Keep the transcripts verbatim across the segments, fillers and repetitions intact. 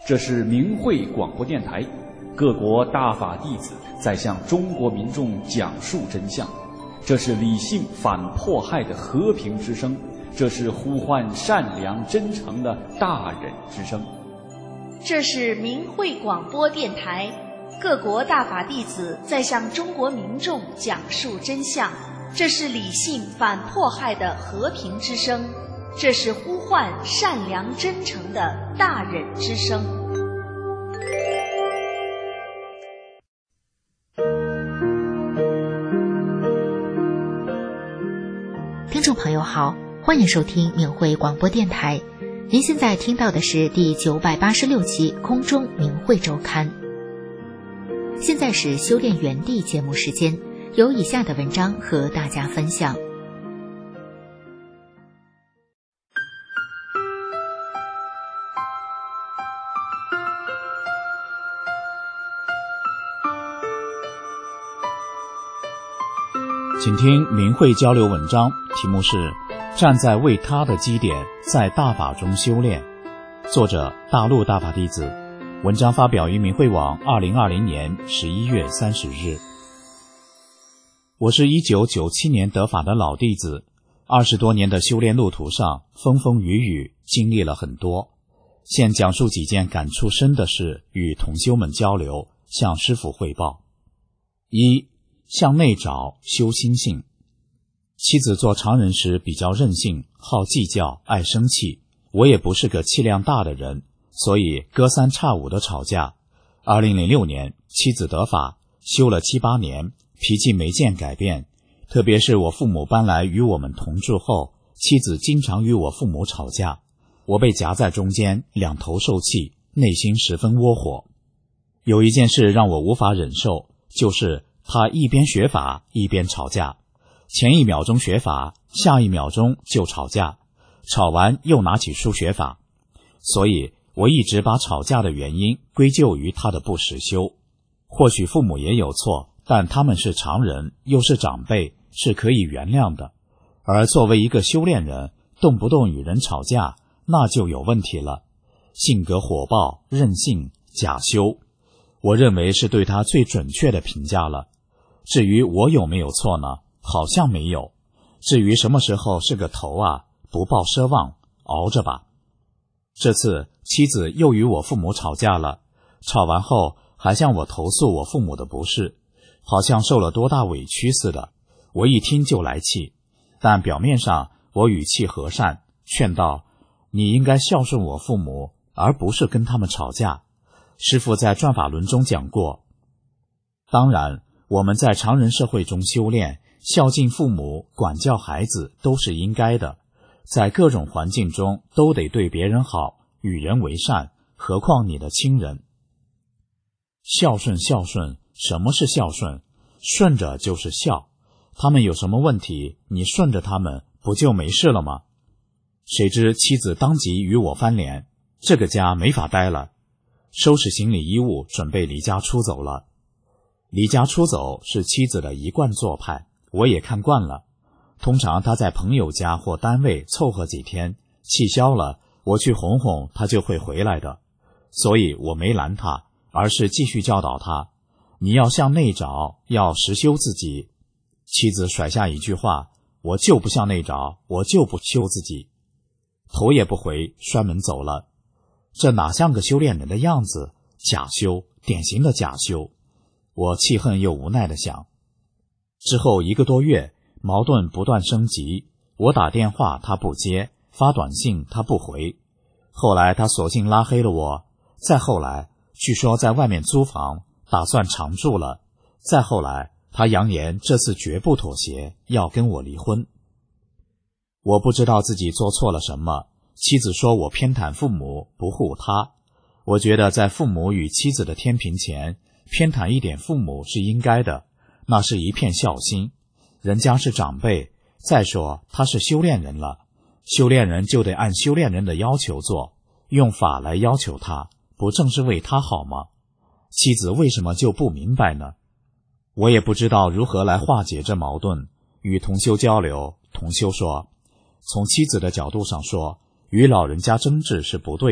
这是明慧广播电台，各国大法弟子在向中国民众讲述真相。这是理性反迫害的和平之声，这是呼唤善良真诚的大忍之声。 这是明慧广播电台，各国大法弟子在向中国民众讲述真相。这是理性反迫害的和平之声，这是呼唤善良真诚的大忍之声。 听众朋友好，欢迎收听明慧广播电台。您现在听到的是第九百八十六期空中明慧周刊。现在是修炼园地节目时间，有以下的文章和大家分享。 请听明慧交流文章，题目是站在为他的基点，在大法中修炼，作者大陆大法弟子，文章发表于明慧网二零二零年十一月三十日。我是一九九七年得法的老弟子，二十多年的修炼路途上风风雨雨，经历了很多。现讲述几件感触深的事与同修们交流，向师父汇报。一、向内找，修心性。妻子做常人时比较任性，好计较，爱生气。我也不是个气量大的人，所以隔三差五的吵架。二零零六年，妻子得法，修了七八年，脾气没见改变。特别是我父母搬来与我们同住后，妻子经常与我父母吵架，我被夹在中间，两头受气，内心十分窝火。有一件事让我无法忍受，就是他一边学法一边吵架，前一秒钟学法，下一秒钟就吵架，吵完又拿起书学法。所以我一直把吵架的原因归咎于他的不实修。或许父母也有错，但他们是常人，又是长辈，是可以原谅的。而作为一个修炼人，动不动与人吵架，那就有问题了。性格火爆、任性、假修，我认为是对他最准确的评价了。至于我有没有错呢？好像没有。至于什么时候是个头啊，不抱奢望，熬着吧。这次妻子又与我父母吵架了，吵完后还向我投诉我父母的不是，好像受了多大委屈似的。我一听就来气，但表面上我语气和善，劝道：你应该孝顺我父母，而不是跟他们吵架。师父在转法轮中讲过，当然我们在常人社会中修炼，孝敬父母，管教孩子都是应该的，在各种环境中都得对别人好，与人为善，何况你的亲人。孝顺孝顺，什么是孝顺？顺着就是孝，他们有什么问题，你顺着他们，不就没事了吗？谁知妻子当即与我翻脸，这个家没法待了，收拾行李衣物，准备离家出走了。离家出走是妻子的一贯做派，我也看惯了。通常她在朋友家或单位凑合几天，气消了，我去哄哄她就会回来的。所以我没拦她，而是继续教导她，你要向内找，要实修自己。妻子甩下一句话，我就不向内找，我就不修自己。头也不回，摔门走了。这哪像个修炼人的样子？假修，典型的假修。我气恨又无奈地想。之后一个多月，矛盾不断升级，我打电话他不接，发短信他不回。后来他索性拉黑了我，再后来据说在外面租房，打算常住了。再后来他扬言这次绝不妥协，要跟我离婚。我不知道自己做错了什么，妻子说我偏袒父母，不护他。我觉得在父母与妻子的天平前，偏袒一点父母是应该的，那是一片孝心。人家是长辈，再说他是修炼人了，修炼人就得按修炼人的要求做，用法来要求他，不正是为他好吗？妻子为什么就不明白呢？我也不知道如何来化解这矛盾。与同修交流，同修说，从妻子的角度上说，与老人家争执是不对的，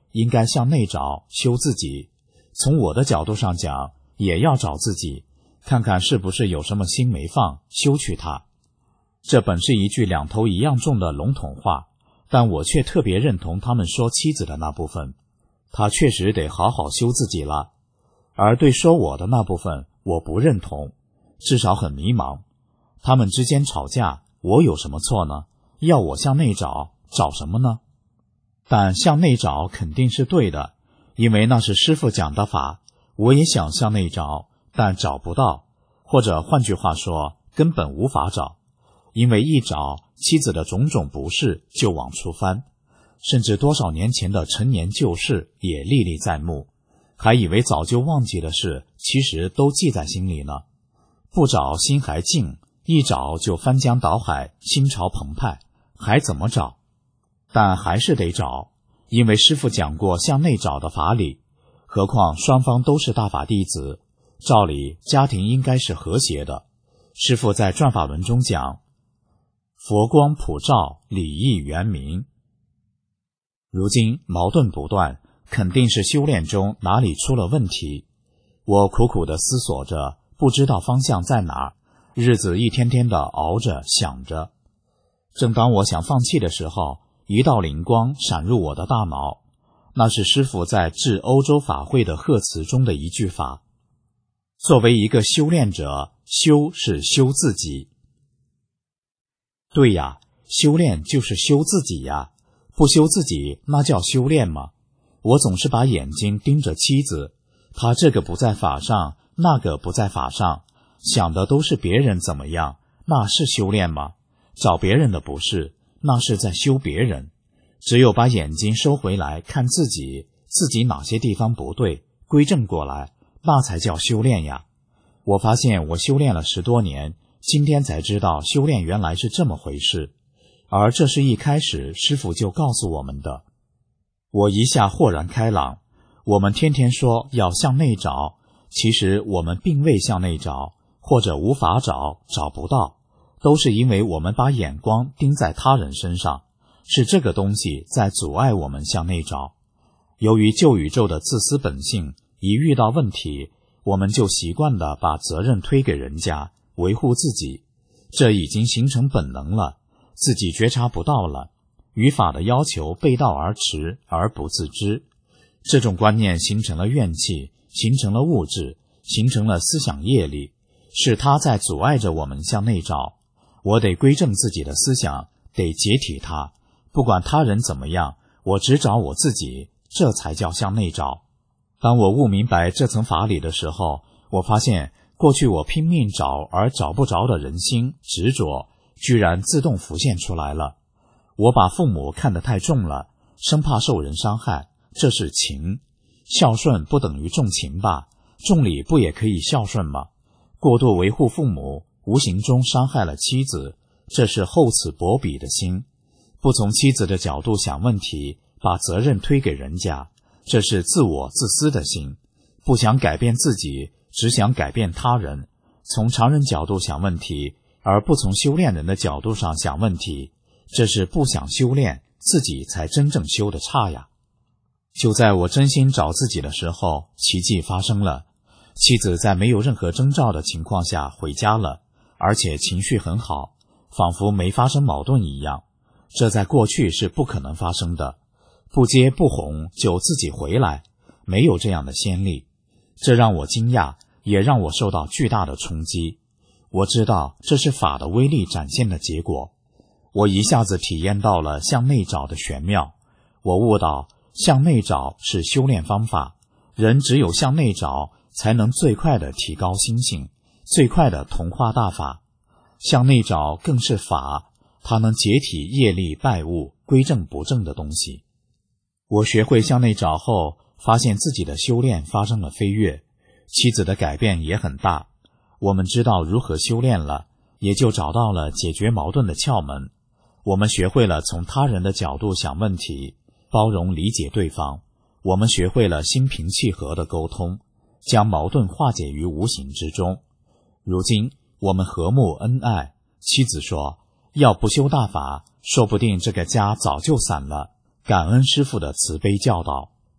应该向内找，修自己。从我的角度上讲，也要找自己，看看是不是有什么心没放，修去它。这本是一句两头一样重的笼统话，但我却特别认同他们说妻子的那部分，他确实得好好修自己了。而对说我的那部分，我不认同，至少很迷茫。他们之间吵架，我有什么错呢？要我向内找，找什么呢？但向内找肯定是对的，因为那是师父讲的法，我也想向内找，但找不到，或者换句话说，根本无法找。因为一找，妻子的种种不是就往出翻，甚至多少年前的陈年旧事也历历在目，还以为早就忘记的事，其实都记在心里呢。不找心还静，一找就翻江倒海，心潮澎湃，还怎么找？但还是得找，因为师父讲过向内找的法理，何况双方都是大法弟子，照理家庭应该是和谐的。师父在转法轮中讲，佛光普照，礼义圆明。如今矛盾不断，肯定是修炼中哪里出了问题。我苦苦地思索着，不知道方向在哪儿，日子一天天地熬着想着。正当我想放弃的时候，一道灵光闪入我的大脑，那是师父在致欧洲法会的贺词中的一句法。作为一个修炼者，修是修自己。对呀，修炼就是修自己呀，不修自己那叫修炼吗？我总是把眼睛盯着妻子，她这个不在法上，那个不在法上，想的都是别人怎么样，那是修炼吗？找别人的不是，那是在修别人。只有把眼睛收回来看自己，自己哪些地方不对，归正过来，那才叫修炼呀。我发现我修炼了十多年，今天才知道修炼原来是这么回事，而这是一开始师父就告诉我们的。我一下豁然开朗，我们天天说要向内找，其实我们并未向内找，或者无法找，找不到，都是因为我们把眼光盯在他人身上，是这个东西在阻碍我们向内找。由于旧宇宙的自私本性，一遇到问题，我们就习惯地把责任推给人家，维护自己，这已经形成本能了，自己觉察不到了，与法的要求背道而驰而不自知。这种观念形成了怨气，形成了物质，形成了思想业力，是它在阻碍着我们向内找。我得归正自己的思想，得解体它，不管他人怎么样，我只找我自己，这才叫向内找。当我悟明白这层法理的时候，我发现过去我拼命找而找不着的人心执着，居然自动浮现出来了。我把父母看得太重了，生怕受人伤害，这是情。孝顺不等于重情吧？重礼不也可以孝顺吗？过度维护父母，无形中伤害了妻子，这是厚此薄彼的心。不从妻子的角度想问题，把责任推给人家，这是自我自私的心。不想改变自己，只想改变他人，从常人角度想问题，而不从修炼人的角度上想问题，这是不想修炼，自己才真正修得差呀。就在我真心找自己的时候，奇迹发生了。妻子在没有任何征兆的情况下回家了，而且情绪很好，仿佛没发生矛盾一样。这在过去是不可能发生的，不接不哄就自己回来，没有这样的先例。这让我惊讶，也让我受到巨大的冲击。我知道这是法的威力展现的结果。我一下子体验到了向内找的玄妙。我悟到向内找是修炼方法，人只有向内找，才能最快地提高心性，最快地同化大法。向内找更是法，它能解体业力败物，归正不正的东西。我学会向内找后，发现自己的修炼发生了飞跃，妻子的改变也很大。我们知道如何修炼了，也就找到了解决矛盾的窍门。我们学会了从他人的角度想问题，包容理解对方。我们学会了心平气和的沟通，将矛盾化解于无形之中。如今我们和睦恩爱，妻子说，要不修大法，说不定这个家早就散了。感恩师父的慈悲教导。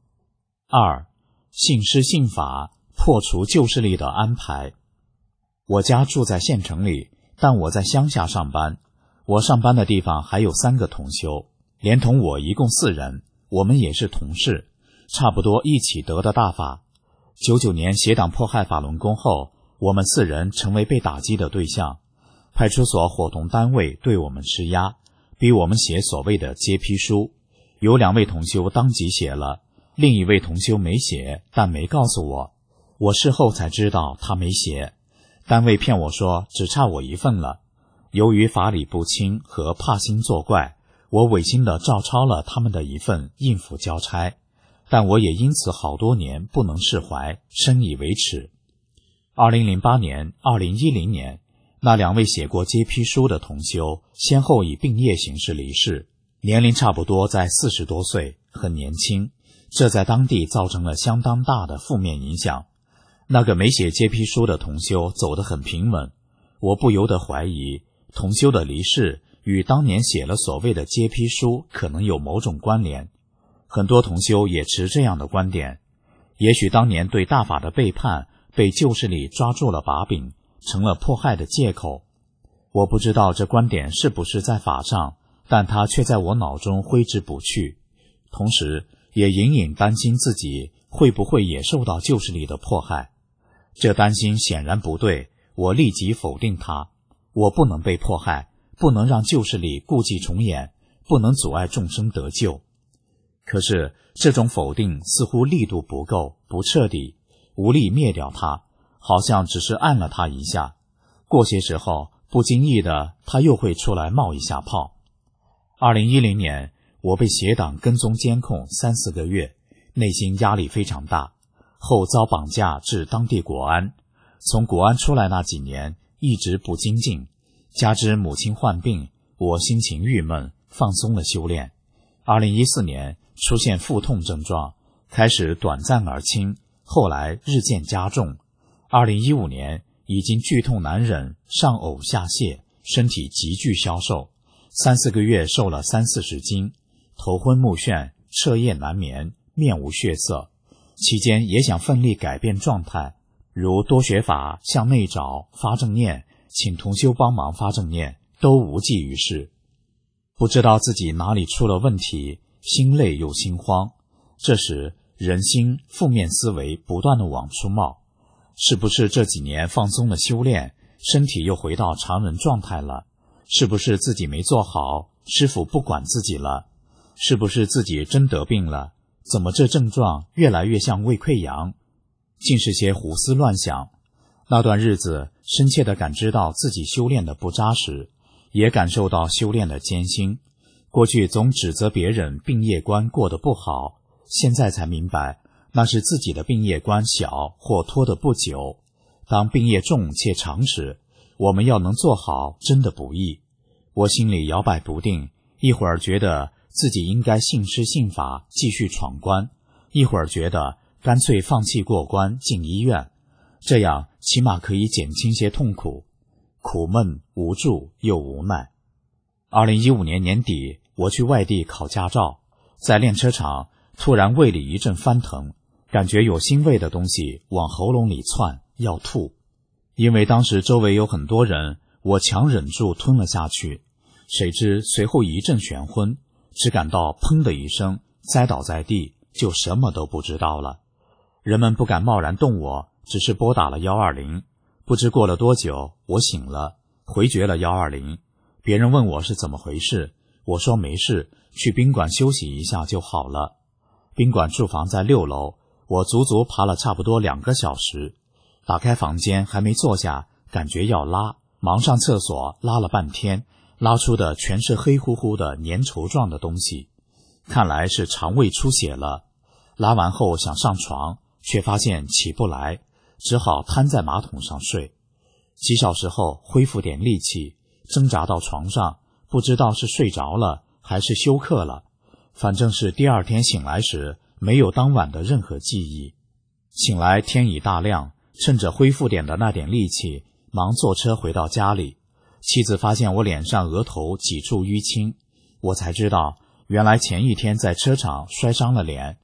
二、信师信法，破除旧势力的安排。我家住在县城里，但我在乡下上班。我上班的地方还有三个同修，连同我一共四人，我们也是同事，差不多一起得的大法。九九年邪党迫害法轮功后，我们四人成为被打击的对象，派出所伙同单位对我们施压，逼我们写所谓的揭批书。有两位同修当即写了，另一位同修没写，但没告诉我。我事后才知道他没写，单位骗我说只差我一份了。由于法理不清和怕心作怪，我违心地照抄了他们的一份，应付交差，但我也因此好多年不能释怀，深以为耻。二零零八年、二零一零年，那两位写过揭批书的同修先后以病业形式离世，年龄差不多在四十多岁，很年轻，这在当地造成了相当大的负面影响。那个没写揭批书的同修走得很平稳，我不由得怀疑同修的离世与当年写了所谓的揭批书可能有某种关联。很多同修也持这样的观点，也许当年对大法的背叛被旧势力抓住了把柄，成了迫害的借口。我不知道这观点是不是在法上，但它却在我脑中挥之不去，同时也隐隐担心自己会不会也受到旧势力的迫害。这担心显然不对，我立即否定它。我不能被迫害，不能让旧势力故伎重演，不能阻碍众生得救。可是这种否定似乎力度不够，不彻底，无力灭掉它，好像只是按了它一下，过些时候不经意的它又会出来冒一下泡。二零一零年，我被邪党跟踪监控三四个月，内心压力非常大，后遭绑架至当地国安。从国安出来那几年一直不精进，加之母亲患病，我心情郁闷，放松了修炼。二零一四年出现腹痛症状，开始短暂而轻，后来日渐加重。二零一五年已经剧痛难忍，上呕下泻，身体急剧消瘦，三四个月瘦了三四十斤，头昏目眩，彻夜难眠，面无血色。期间也想奋力改变状态，如多学法、向内找、发正念，请同修帮忙发正念，都无济于事。不知道自己哪里出了问题，心累又心慌。这时人心负面思维不断地往出冒，是不是这几年放松了修炼，身体又回到常人状态了？是不是自己没做好，师父不管自己了？是不是自己真得病了？怎么这症状越来越像胃溃疡？尽是些胡思乱想。那段日子深切地感知到自己修炼的不扎实，也感受到修炼的艰辛。过去总指责别人病业观过得不好，现在才明白那是自己的病业观小或拖得不久。当病业重且长时，我们要能做好真的不易。我心里摇摆不定，一会儿觉得自己应该信师信法继续闯关，一会儿觉得干脆放弃过关进医院，这样起码可以减轻些痛苦。苦闷、无助又无奈。二零一五年年底，我去外地考驾照，在练车场突然胃里一阵翻腾，感觉有腥味的东西往喉咙里窜，要吐。因为当时周围有很多人，我强忍住吞了下去，谁知随后一阵眩昏，只感到砰的一声，栽倒在地，就什么都不知道了。人们不敢贸然动我，只是拨打了一二零。不知过了多久，我醒了，回绝了一二零。别人问我是怎么回事，我说没事，去宾馆休息一下就好了。宾馆住房在六楼，我足足爬了差不多两个小时。打开房间还没坐下，感觉要拉，忙上厕所拉了半天，拉出的全是黑乎乎的粘稠状的东西，看来是肠胃出血了。拉完后想上床，却发现起不来，只好瘫在马桶上睡。几小时后恢复点力气，挣扎到床上，不知道是睡着了还是休克了，反正是第二天醒来时没有当晚的任何记忆。醒来天已大亮，趁着恢复点的那点力气，忙坐车回到家里。妻子发现我脸上额头几处淤青，我才知道原来前一天在车场摔伤了脸。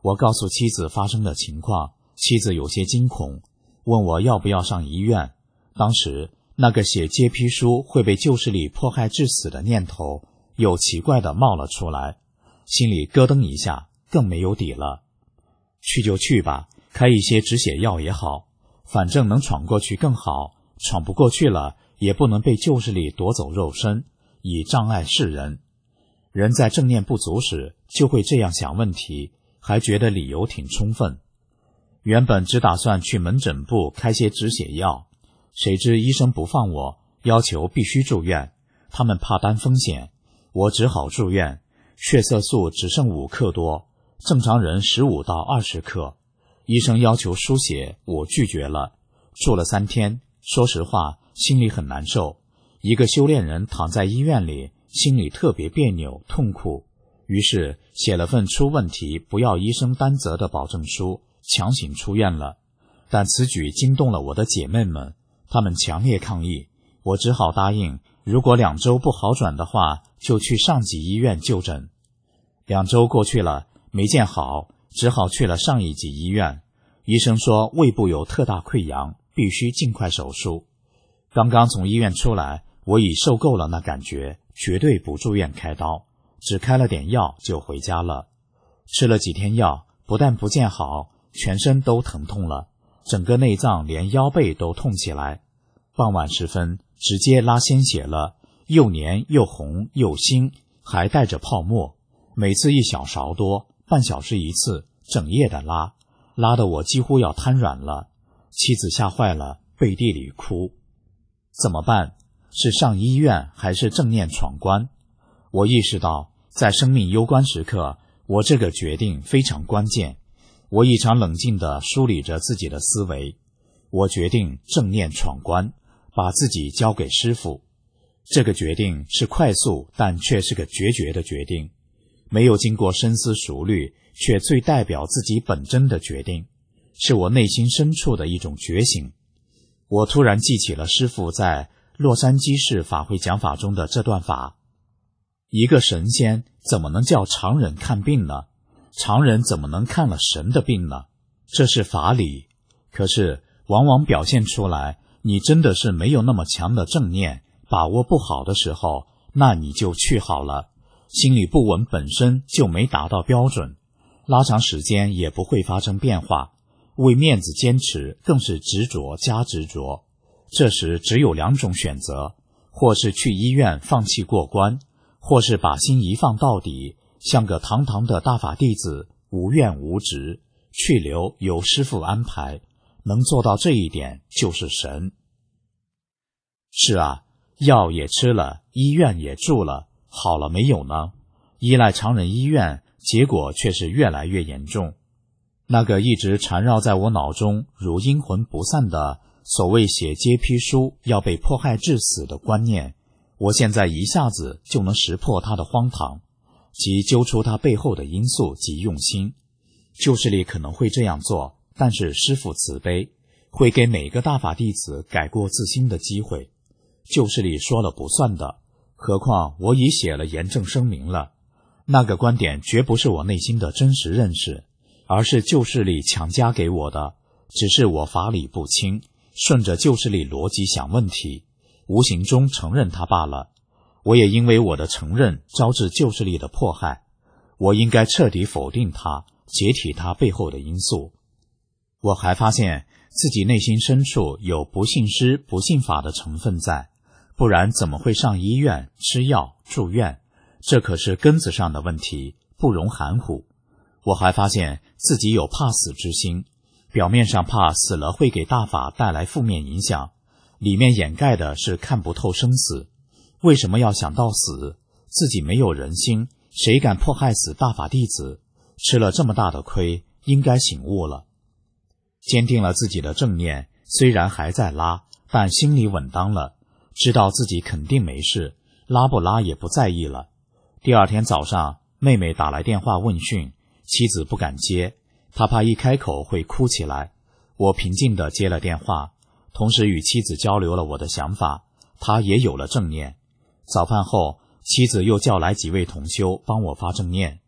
我告诉妻子发生的情况，妻子有些惊恐，问我要不要上医院。当时那个写揭批书会被旧势力迫害致死的念头又奇怪地冒了出来，心里咯噔一下，更没有底了。去就去吧，开一些止血药也好，反正能闯过去更好，闯不过去了也不能被旧势力夺走肉身，以障碍世人。人在正念不足时就会这样想问题，还觉得理由挺充分。原本只打算去门诊部开些止血药，谁知医生不放我，要求必须住院，他们怕担风险，我只好住院。血色素只剩五克多，正常人十五到二十克。医生要求输血，我拒绝了。住了三天，说实话，心里很难受。一个修炼人躺在医院里，心里特别别扭痛苦，于是写了份出问题不要医生担责的保证书，强行出院了。但此举惊动了我的姐妹们，她们强烈抗议，我只好答应，如果两周不好转的话，就去上级医院就诊。两周过去了，没见好，只好去了上一级医院。医生说胃部有特大溃疡，必须尽快手术。刚刚从医院出来，我已受够了那感觉，绝对不住院开刀，只开了点药就回家了。吃了几天药，不但不见好，全身都疼痛了，整个内脏连腰背都痛起来。傍晚时分，直接拉鲜血了，又黏又红又腥，还带着泡沫，每次一小勺多，半小时一次，整夜的拉，拉得我几乎要瘫软了。妻子吓坏了，背地里哭。怎么办？是上医院还是正念闯关？我意识到，在生命攸关时刻，我这个决定非常关键。我异常冷静地梳理着自己的思维。我决定正念闯关，把自己交给师父。这个决定是快速，但却是个决绝的决定，没有经过深思熟虑，却最代表自己本真的决定，是我内心深处的一种觉醒。我突然记起了师父在洛杉矶市法会讲法中的这段法：一个神仙怎么能叫常人看病呢？常人怎么能看了神的病呢？这是法理，可是往往表现出来，你真的是没有那么强的正念，把握不好的时候，那你就去好了，心理不稳本身就没达到标准，拉长时间也不会发生变化，为面子坚持更是执着加执着。这时只有两种选择，或是去医院放弃过关，或是把心一放到底，像个堂堂的大法弟子，无怨无执，去留由师父安排，能做到这一点就是神。是啊，药也吃了，医院也住了，好了没有呢？依赖常人医院，结果却是越来越严重。那个一直缠绕在我脑中如阴魂不散的所谓写揭批书要被迫害致死的观念，我现在一下子就能识破它的荒唐，即揪出它背后的因素及用心。旧势力可能会这样做，但是师父慈悲，会给每个大法弟子改过自新的机会。旧势力说了不算的，何况我已写了严正声明了。那个观点绝不是我内心的真实认识，而是旧势力强加给我的，只是我法理不清，顺着旧势力逻辑想问题，无形中承认它罢了。我也因为我的承认招致旧势力的迫害，我应该彻底否定它，解体它背后的因素。我还发现自己内心深处有不信师不信法的成分在，不然怎么会上医院吃药住院？这可是根子上的问题，不容含糊。我还发现自己有怕死之心，表面上怕死了会给大法带来负面影响，里面掩盖的是看不透生死。为什么要想到死？自己没有人心，谁敢迫害死大法弟子？吃了这么大的亏，应该醒悟了。坚定了自己的正念，虽然还在拉，但心里稳当了，知道自己肯定没事，拉不拉也不在意了。第二天早上，妹妹打来电话问讯，妻子不敢接，她怕一开口会哭起来。我平静地接了电话，同时与妻子交流了我的想法，她也有了正念。早饭后，妻子又叫来几位同修帮我发正念。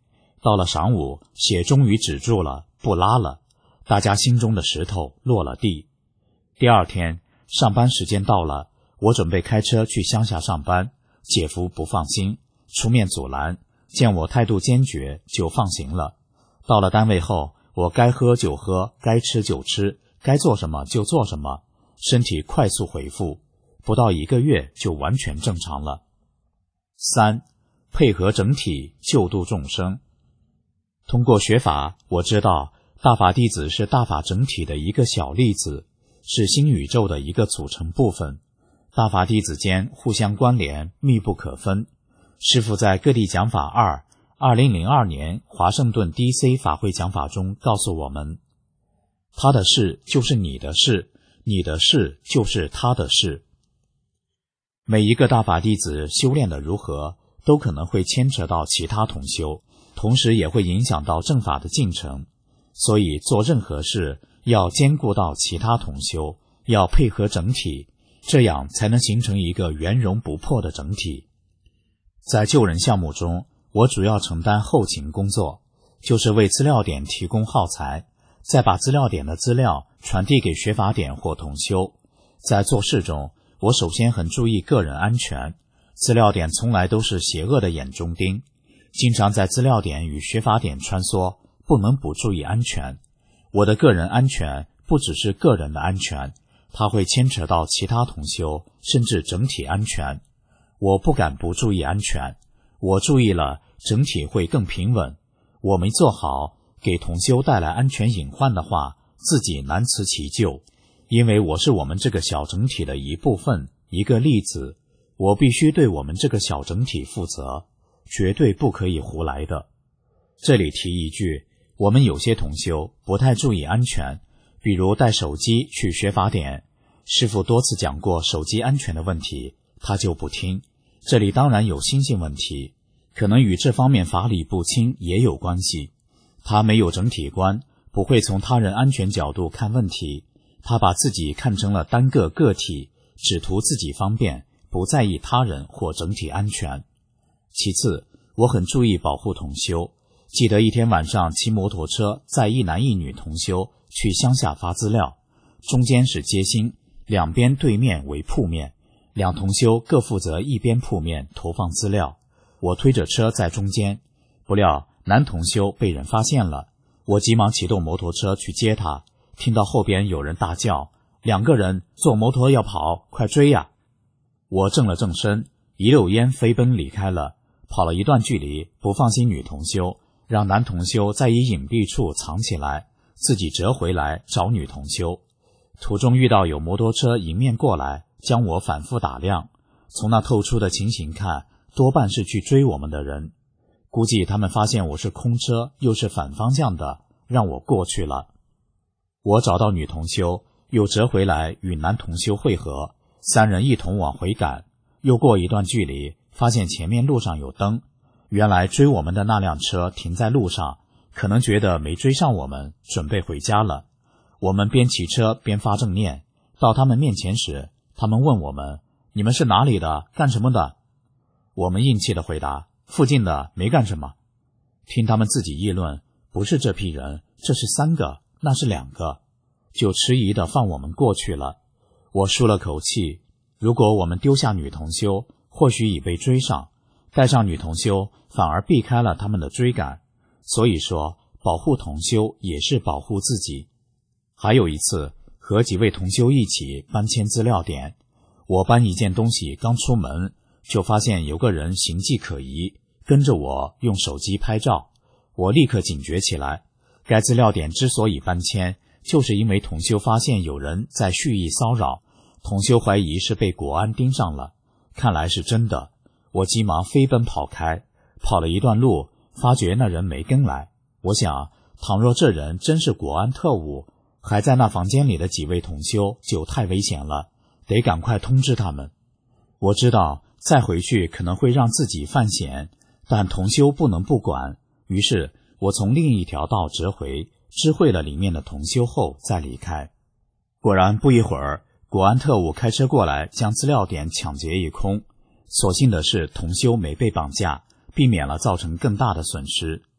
到了晌午，血终于止住了，不拉了，大家心中的石头落了地。第二天上班时间到了，我准备开车去乡下上班，姐夫不放心，出面阻拦，见我态度坚决，就放行了。到了单位后，我该喝就喝，该吃就吃，该做什么就做什么，身体快速恢复，不到一个月就完全正常了。三、配合整体，救度众生。通过学法，我知道大法弟子是大法整体的一个小粒子，是新宇宙的一个组成部分。大法弟子间互相关联，密不可分。师父在各地讲法二二零零二年华盛顿 D C 法会讲法中告诉我们，他的事就是你的事，你的事就是他的事。每一个大法弟子修炼的如何，都可能会牵扯到其他同修，同时也会影响到正法的进程。所以做任何事要兼顾到其他同修，要配合整体，这样才能形成一个圆融不破的整体。在救人项目中，我主要承担后勤工作，就是为资料点提供耗材，再把资料点的资料传递给学法点或同修。在做事中，我首先很注意个人安全，资料点从来都是邪恶的眼中钉，经常在资料点与学法点穿梭，不能不注意安全。我的个人安全不只是个人的安全，它会牵扯到其他同修，甚至整体安全。我不敢不注意安全，我注意了，整体会更平稳。我没做好，给同修带来安全隐患的话，自己难辞其咎。因为我是我们这个小整体的一部分，一个粒子，我必须对我们这个小整体负责，绝对不可以胡来的。这里提一句，我们有些同修不太注意安全，比如带手机去学法点，师父多次讲过手机安全的问题，他就不听。这里当然有心性问题，可能与这方面法理不清也有关系。他没有整体观，不会从他人安全角度看问题，他把自己看成了单个个体，只图自己方便，不在意他人或整体安全。其次，我很注意保护同修。记得一天晚上骑摩托车载一男一女同修去乡下发资料，中间是街心，两边对面为铺面，两同修各负责一边铺面投放资料，我推着车在中间。不料男同修被人发现了，我急忙启动摩托车去接他，听到后边有人大叫，两个人坐摩托要跑，快追呀！我正了正身，一溜烟飞奔离开了。跑了一段距离，不放心女同修，让男同修在一隐蔽处藏起来，自己折回来找女同修。途中遇到有摩托车迎面过来，将我反复打量，从那透出的情形看，多半是去追我们的人。估计他们发现我是空车，又是反方向的，让我过去了。我找到女同修，又折回来与男同修会合，三人一同往回赶。又过一段距离，发现前面路上有灯，原来追我们的那辆车停在路上，可能觉得没追上我们，准备回家了。我们边骑车边发正念，到他们面前时，他们问我们，你们是哪里的，干什么的？我们硬气的回答，附近的，没干什么。听他们自己议论，不是这批人，这是三个，那是两个，就迟疑的放我们过去了。我舒了口气，如果我们丢下女同修，或许已被追上，带上女同修反而避开了他们的追赶。所以说，保护同修也是保护自己。还有一次，和几位同修一起搬迁资料点，我搬一件东西刚出门，就发现有个人形迹可疑，跟着我用手机拍照。我立刻警觉起来，该资料点之所以搬迁，就是因为同修发现有人在蓄意骚扰，同修怀疑是被国安盯上了，看来是真的。我急忙飞奔跑开，跑了一段路，发觉那人没跟来。我想，倘若这人真是国安特务，还在那房间里的几位同修就太危险了，得赶快通知他们。我知道再回去可能会让自己犯险，但同修不能不管，于是我从另一条道折回，知会了里面的同修后再离开。果然不一会儿，国安特务开车过来，将资料点抢劫一空。所幸的是同修没被绑架，避免了造成更大的损失。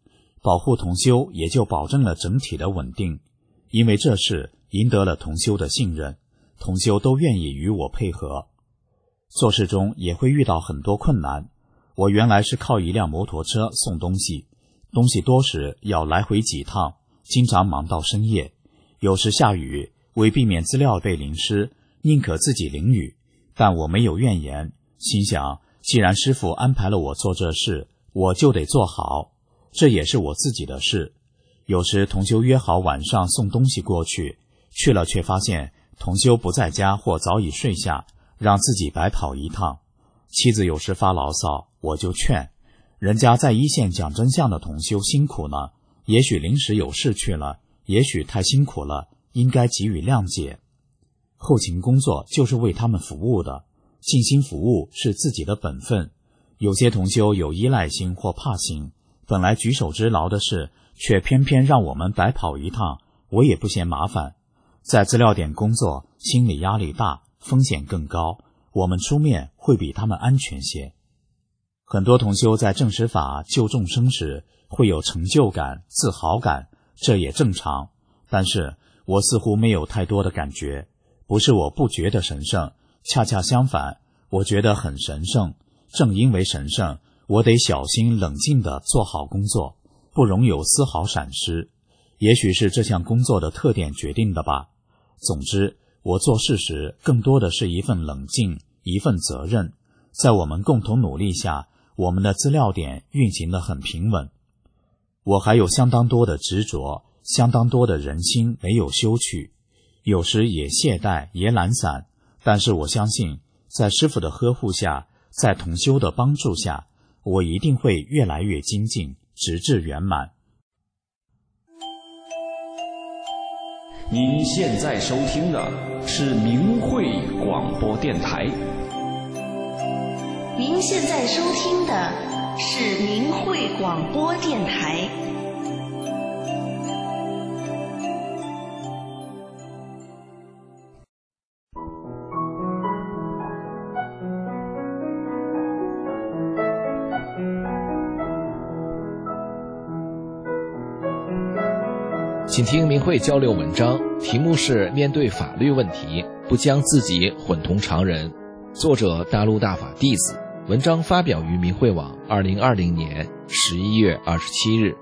保护同修也就保证了整体的稳定。因为这事赢得了同修的信任，同修都愿意与我配合。做事中也会遇到很多困难，我原来是靠一辆摩托车送东西，东西多时要来回几趟，经常忙到深夜，有时下雨，为避免资料被淋湿，宁可自己淋雨，但我没有怨言，心想既然师父安排了我做这事，我就得做好，这也是我自己的事。有时同修约好晚上送东西过去，去了却发现同修不在家或早已睡下，让自己白跑一趟。妻子有时发牢骚，我就劝人家在一线讲真相的同修辛苦呢，也许临时有事去了，也许太辛苦了，应该给予谅解。后勤工作就是为他们服务的，尽心服务是自己的本分。有些同修有依赖心或怕心，本来举手之劳的事，却偏偏让我们白跑一趟，我也不嫌麻烦。在资料点工作，心理压力大，风险更高，我们出面会比他们安全些。很多同修在证实法救众生时会有成就感、自豪感，这也正常。但是我似乎没有太多的感觉，不是我不觉得神圣，恰恰相反，我觉得很神圣。正因为神圣，我得小心冷静地做好工作，不容有丝毫闪失。也许是这项工作的特点决定的吧。总之，我做事时更多的是一份冷静，一份责任。在我们共同努力下，我们的资料点运行得很平稳。我还有相当多的执着，相当多的人心没有修去，有时也懈怠，也懒散。但是我相信，在师父的呵护下，在同修的帮助下，我一定会越来越精进，直至圆满。 您现在收听的是明慧广播电台。 您现在收听的是明慧广播电台。 请听明慧交流文章，题目是面对法律问题，不将自己混同常人。作者大陆大法弟子，文章发表于明慧网二零二零年十一月二十七日。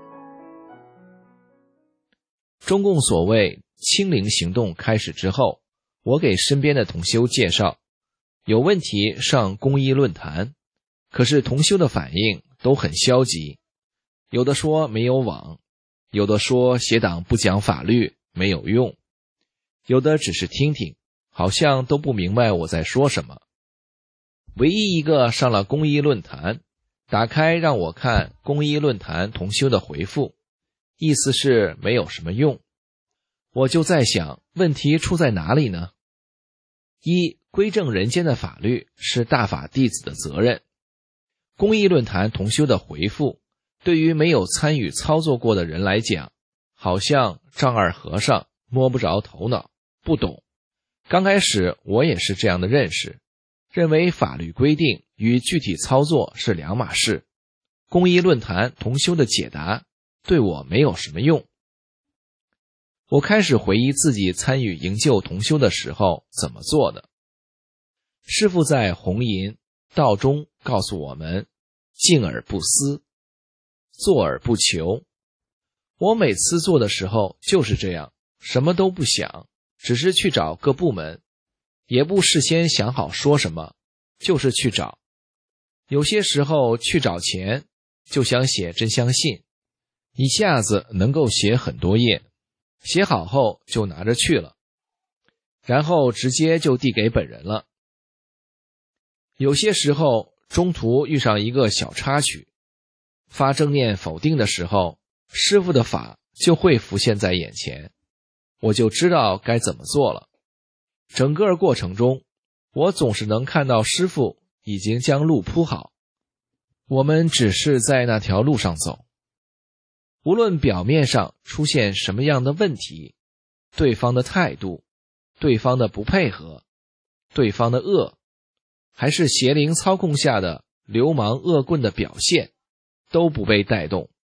中共所谓清零行动开始之后，我给身边的同修介绍，有问题上公益论坛，可是同修的反应都很消极，有的说没有网，有的说邪党不讲法律没有用，有的只是听听，好像都不明白我在说什么。唯一一个上了公益论坛，打开让我看公益论坛同修的回复，意思是没有什么用。我就在想，问题出在哪里呢？一，归正人间的法律是大法弟子的责任。公益论坛同修的回复，对于没有参与操作过的人来讲，好像丈二和尚摸不着头脑，不懂。刚开始我也是这样的认识，认为法律规定与具体操作是两码事。公益论坛同修的解答对我没有什么用。我开始回忆自己参与营救同修的时候怎么做的。师父在红银道中告诉我们，静而不思，坐而不求。我每次做的时候就是这样，什么都不想，只是去找各部门，也不事先想好说什么，就是去找。有些时候去找前就想写真相信，一下子能够写很多页，写好后就拿着去了，然后直接就递给本人了。有些时候中途遇上一个小插曲，发正念否定的时候，师父的法就会浮现在眼前，我就知道该怎么做了。整个过程中，我总是能看到师父已经将路铺好，我们只是在那条路上走。无论表面上出现什么样的问题，对方的态度，对方的不配合，对方的恶，还是邪灵操控下的流氓恶棍的表现，都不被带动。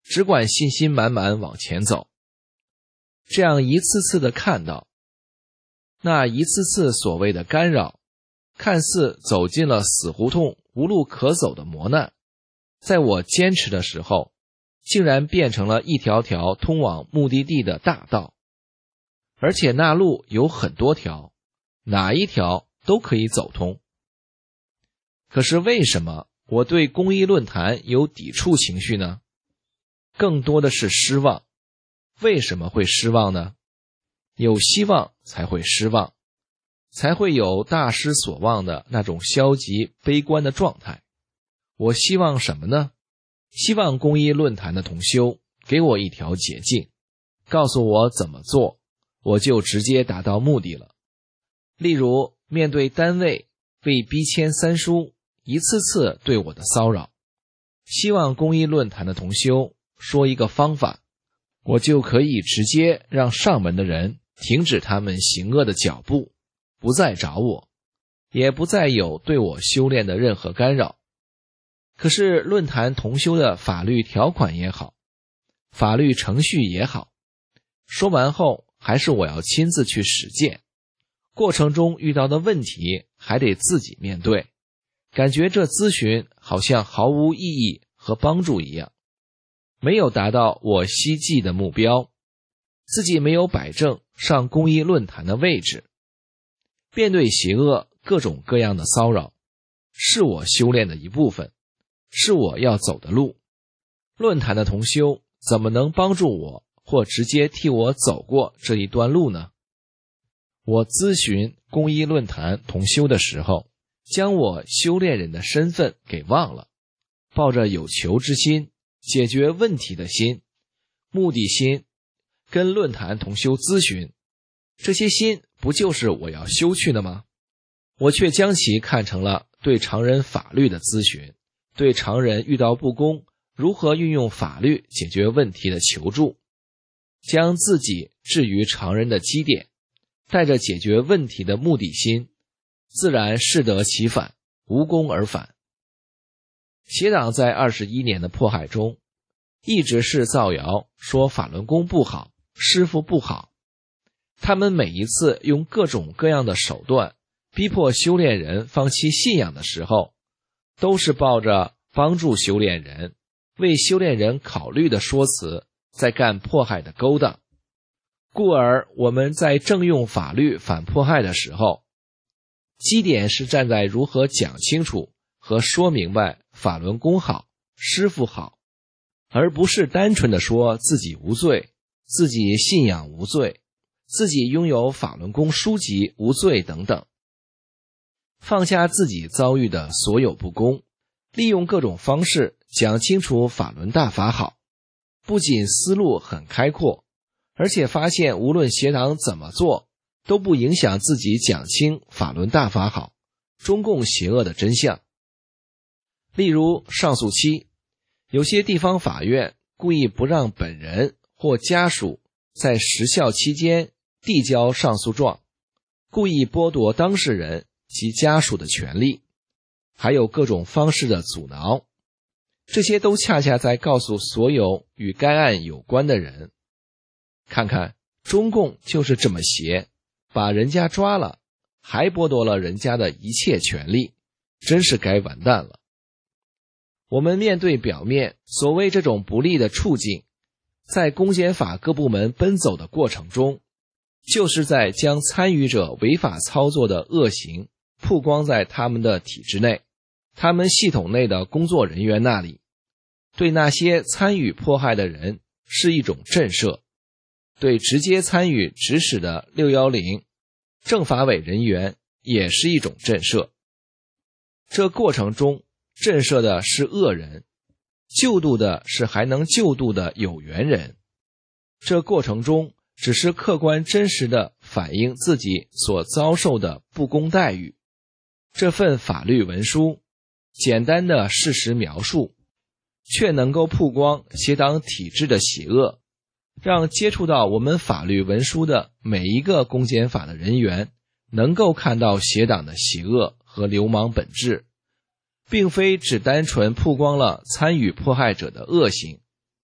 只管信心满满往前走。这样一次次的看到，那一次次所谓的干扰，看似走进了死胡同无路可走的磨难，在我坚持的时候，竟然变成了一条条通往目的地的大道。而且那路有很多条，哪一条都可以走通。可是为什么我对公益论坛有抵触情绪呢？更多的是失望。为什么会失望呢？有希望才会失望，才会有大失所望的那种消极悲观的状态。我希望什么呢？希望公益论坛的同修给我一条捷径，告诉我怎么做，我就直接达到目的了。例如，面对单位为逼迁三叔一次次对我的骚扰，希望公益论坛的同修说一个方法，我就可以直接让上门的人停止他们行恶的脚步，不再找我，也不再有对我修炼的任何干扰。可是论坛同修的法律条款也好，法律程序也好，说完后还是我要亲自去实践，过程中遇到的问题还得自己面对，感觉这咨询好像毫无意义和帮助一样，没有达到我希冀的目标，自己没有摆正上公益论坛的位置。面对邪恶各种各样的骚扰，是我修炼的一部分，是我要走的路。论坛的同修怎么能帮助我或直接替我走过这一段路呢？我咨询公益论坛同修的时候，将我修炼人的身份给忘了，抱着有求之心，解决问题的心，目的心，跟论坛同修咨询，这些心不就是我要修去的吗？我却将其看成了对常人法律的咨询，对常人遇到不公如何运用法律解决问题的求助，将自己置于常人的基点，带着解决问题的目的心，自然适得其反，无功而返。邪党在二十一年的迫害中，一直是造谣说法轮功不好，师父不好。他们每一次用各种各样的手段逼迫修炼人放弃信仰的时候，都是抱着帮助修炼人、为修炼人考虑的说辞，在干迫害的勾当。故而我们在正用法律反迫害的时候，基点是站在如何讲清楚和说明白法轮功好，师父好，而不是单纯的说自己无罪，自己信仰无罪，自己拥有法轮功书籍无罪等等。放下自己遭遇的所有不公，利用各种方式讲清楚法轮大法好，不仅思路很开阔，而且发现无论邪党怎么做，都不影响自己讲清法轮大法好，中共邪恶的真相。例如上诉期，有些地方法院故意不让本人或家属在时效期间递交上诉状，故意剥夺当事人及家属的权利，还有各种方式的阻挠，这些都恰恰在告诉所有与该案有关的人，看看中共就是这么邪，把人家抓了，还剥夺了人家的一切权利，真是该完蛋了。我们面对表面所谓这种不利的处境，在公检法各部门奔走的过程中，就是在将参与者违法操作的恶行曝光在他们的体制内，他们系统内的工作人员那里，对那些参与迫害的人是一种震慑，对直接参与指使的六一零政法委人员也是一种震慑。这过程中震慑的是恶人，救度的是还能救度的有缘人。这过程中只是客观真实的反映自己所遭受的不公待遇。这份法律文书简单的事实描述，却能够曝光邪党体制的邪恶，让接触到我们法律文书的每一个公检法的人员能够看到邪党的邪恶和流氓本质，并非只单纯曝光了参与迫害者的恶行。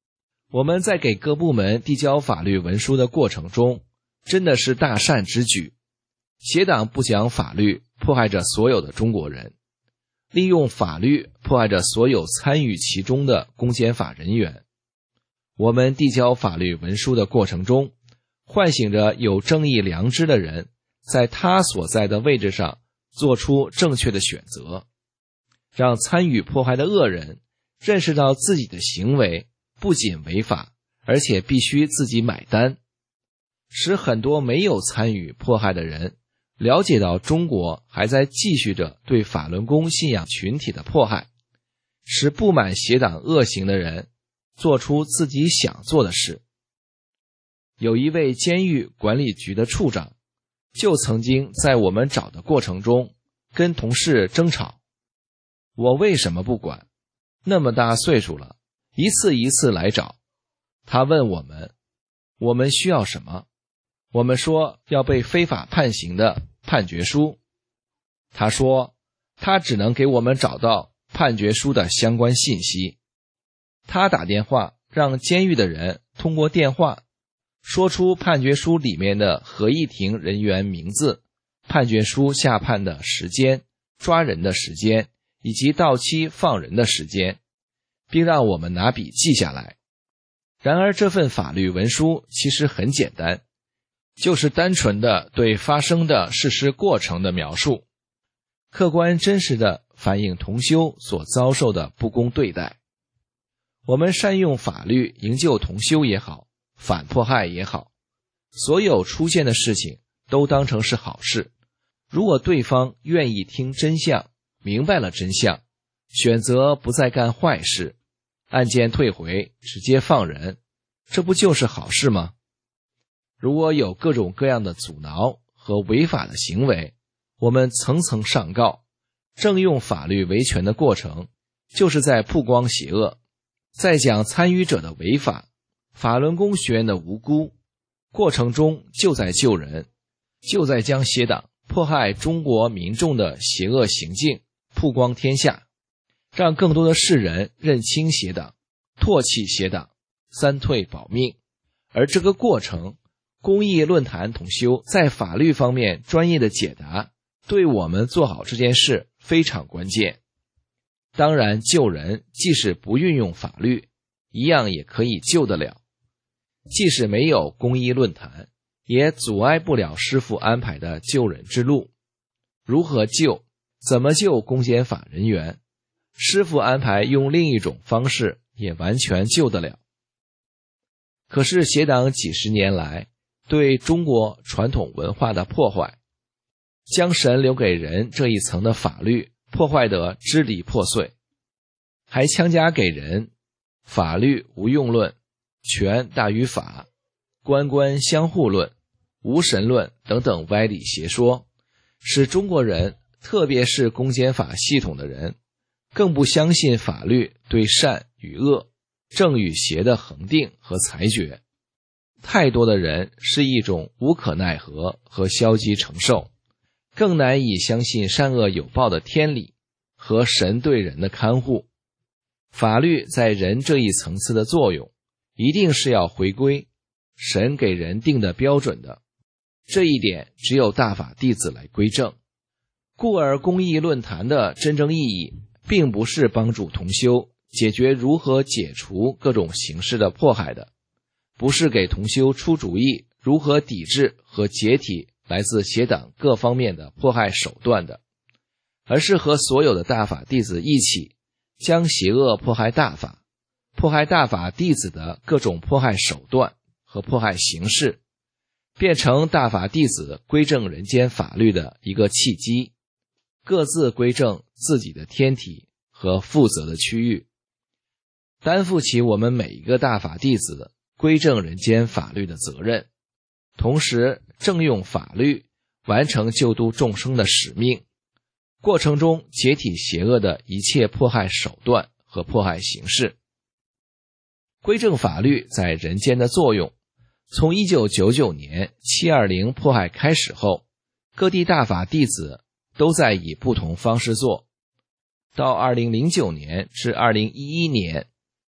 我们在给各部门递交法律文书的过程中，真的是大善之举。邪党不讲法律，迫害着所有的中国人，利用法律迫害着所有参与其中的公检法人员。我们递交法律文书的过程中，唤醒着有正义良知的人在他所在的位置上做出正确的选择，让参与迫害的恶人认识到自己的行为不仅违法，而且必须自己买单，使很多没有参与迫害的人了解到中国还在继续着对法轮功信仰群体的迫害，使不满邪党恶行的人做出自己想做的事。有一位监狱管理局的处长就曾经在我们找的过程中跟同事争吵，我为什么不管？那么大岁数了，一次一次来找。他问我们，我们需要什么？我们说要被非法判刑的判决书。他说他只能给我们找到判决书的相关信息。他打电话让监狱的人通过电话说出判决书里面的合议庭人员名字、判决书下判的时间、抓人的时间以及到期放人的时间，并让我们拿笔记下来。然而这份法律文书其实很简单，就是单纯的对发生的事实过程的描述，客观真实的反映同修所遭受的不公对待。我们善用法律营救同修也好，反迫害也好，所有出现的事情都当成是好事。如果对方愿意听真相，明白了真相，选择不再干坏事，案件退回，直接放人，这不就是好事吗？如果有各种各样的阻挠和违法的行为，我们层层上告，正用法律维权的过程，就是在曝光邪恶，在讲参与者的违法，法轮功学员的无辜，过程中就在救人，就在将邪党迫害中国民众的邪恶行径曝光天下，让更多的世人认清邪党，唾弃邪党，三退保命。而这个过程，公益论坛同修在法律方面专业的解答，对我们做好这件事非常关键。当然，救人即使不运用法律，一样也可以救得了。即使没有公益论坛，也阻碍不了师父安排的救人之路。如何救？怎么救公检法人员？师父安排用另一种方式，也完全救得了。可是邪党几十年来对中国传统文化的破坏，将神留给人这一层的法律破坏得支离破碎，还强加给人法律无用论、权大于法、官官相护论、无神论等等歪理邪说，使中国人，特别是公检法系统的人，更不相信法律对善与恶、正与邪的恒定和裁决。太多的人是一种无可奈何和消极承受，更难以相信善恶有报的天理和神对人的看护。法律在人这一层次的作用，一定是要回归神给人定的标准的，这一点只有大法弟子来归正。故而公益论坛的真正意义，并不是帮助同修解决如何解除各种形式的迫害的，不是给同修出主意如何抵制和解体来自邪党各方面的迫害手段的，而是和所有的大法弟子一起，将邪恶迫害大法、迫害大法弟子的各种迫害手段和迫害形式，变成大法弟子归正人间法律的一个契机，各自归正自己的天体和负责的区域，担负起我们每一个大法弟子归正人间法律的责任，同时正用法律完成救度众生的使命，过程中解体邪恶的一切迫害手段和迫害形式。归正法律在人间的作用，从一九九九年七二零迫害开始后，各地大法弟子都在以不同方式做。到二零零九年至二零一一年，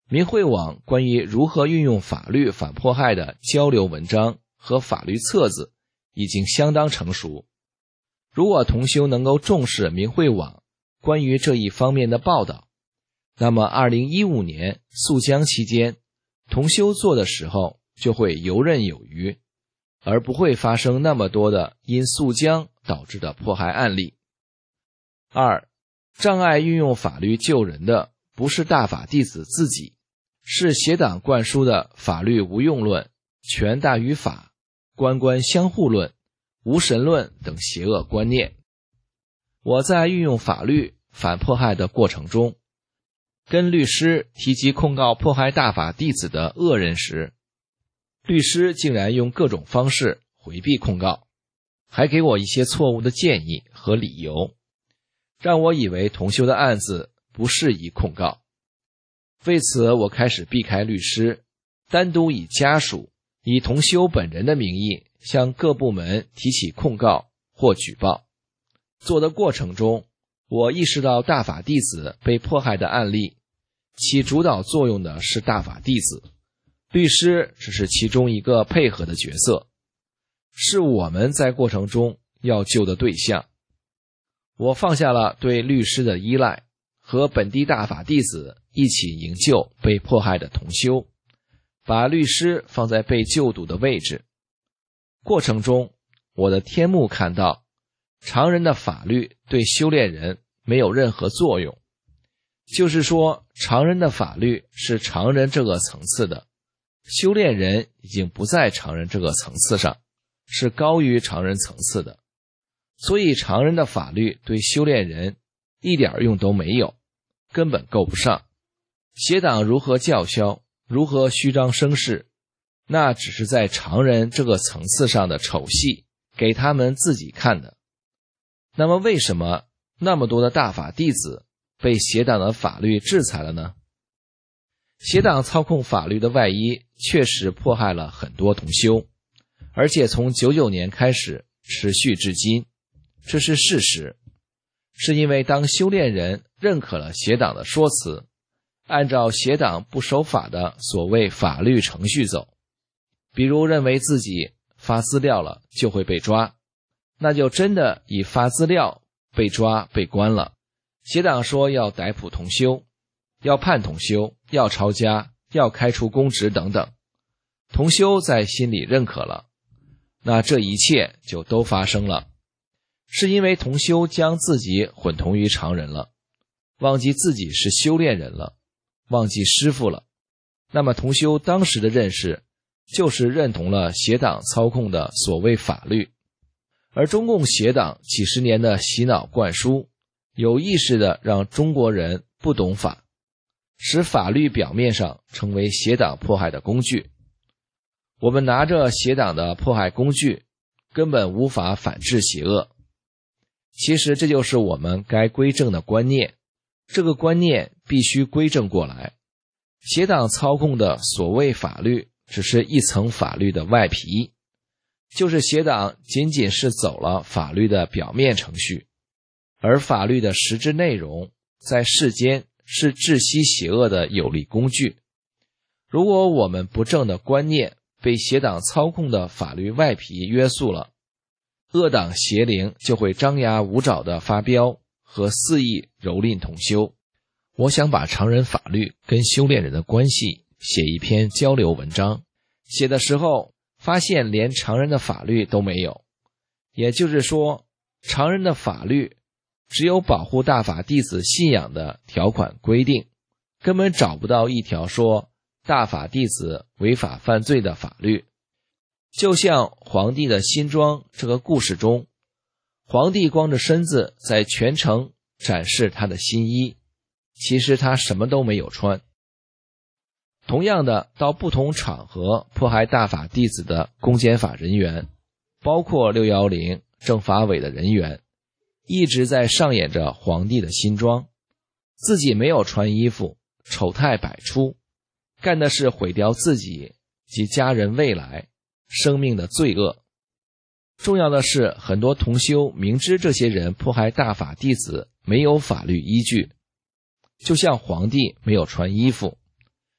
明慧网关于如何运用法律反迫害的交流文章和法律册子已经相当成熟。如果同修能够重视明慧网关于这一方面的报道，那么二零一五年肃江期间，同修做的时候就会游刃有余，而不会发生那么多的因肃江导致的迫害案例。二，障碍运用法律救人的不是大法弟子自己，是邪党灌输的法律无用论、权大于法、官官相护论、无神论等邪恶观念。我在运用法律反迫害的过程中，跟律师提及控告迫害大法弟子的恶人时，律师竟然用各种方式回避控告，还给我一些错误的建议和理由，让我以为同修的案子不适宜控告。为此，我开始避开律师，单独以家属、以同修本人的名义向各部门提起控告或举报。做的过程中，我意识到大法弟子被迫害的案例，起主导作用的是大法弟子，律师只是其中一个配合的角色，是我们在过程中要救的对象。我放下了对律师的依赖，和本地大法弟子一起营救被迫害的同修，把律师放在被救度的位置。过程中，我的天目看到，常人的法律对修炼人没有任何作用，就是说，常人的法律是常人这个层次的，修炼人已经不在常人这个层次上，是高于常人层次的。所以常人的法律对修炼人一点用都没有，根本够不上。邪党如何叫嚣，如何虚张声势，那只是在常人这个层次上的丑戏，给他们自己看的。那么为什么那么多的大法弟子被邪党的法律制裁了呢？邪党操控法律的外衣确实迫害了很多同修，而且从九九年开始持续至今，这是事实。是因为当修炼人认可了邪党的说辞，按照邪党不守法的所谓法律程序走，比如认为自己发资料了就会被抓，那就真的以发资料被抓被关了。邪党说要逮捕同修，要判同修，要抄家，要开除公职等等，同修在心里认可了，那这一切就都发生了。是因为同修将自己混同于常人了，忘记自己是修炼人了，忘记师父了。那么同修当时的认识就是认同了邪党操控的所谓法律，而中共邪党几十年的洗脑灌输，有意识地让中国人不懂法，使法律表面上成为邪党迫害的工具。我们拿着邪党的迫害工具，根本无法反制邪恶。其实这就是我们该归正的观念，这个观念必须归正过来。邪党操控的所谓法律只是一层法律的外皮，就是邪党仅仅是走了法律的表面程序，而法律的实质内容在世间是治息邪恶的有力工具。如果我们不正的观念被邪党操控的法律外皮约束了，恶党邪灵就会张牙舞爪的发飙和肆意蹂躏同修。我想把常人法律跟修炼人的关系写一篇交流文章，写的时候发现连常人的法律都没有，也就是说，常人的法律只有保护大法弟子信仰的条款规定，根本找不到一条说大法弟子违法犯罪的法律。就像皇帝的新装这个故事中，皇帝光着身子在全城展示他的新衣，其实他什么都没有穿。同样的，到不同场合迫害大法弟子的公检法人员，包括六一零政法委的人员，一直在上演着皇帝的新装，自己没有穿衣服，丑态百出，干的是毁掉自己及家人未来生命的罪恶。重要的是，很多同修明知这些人迫害大法弟子没有法律依据，就像皇帝没有穿衣服，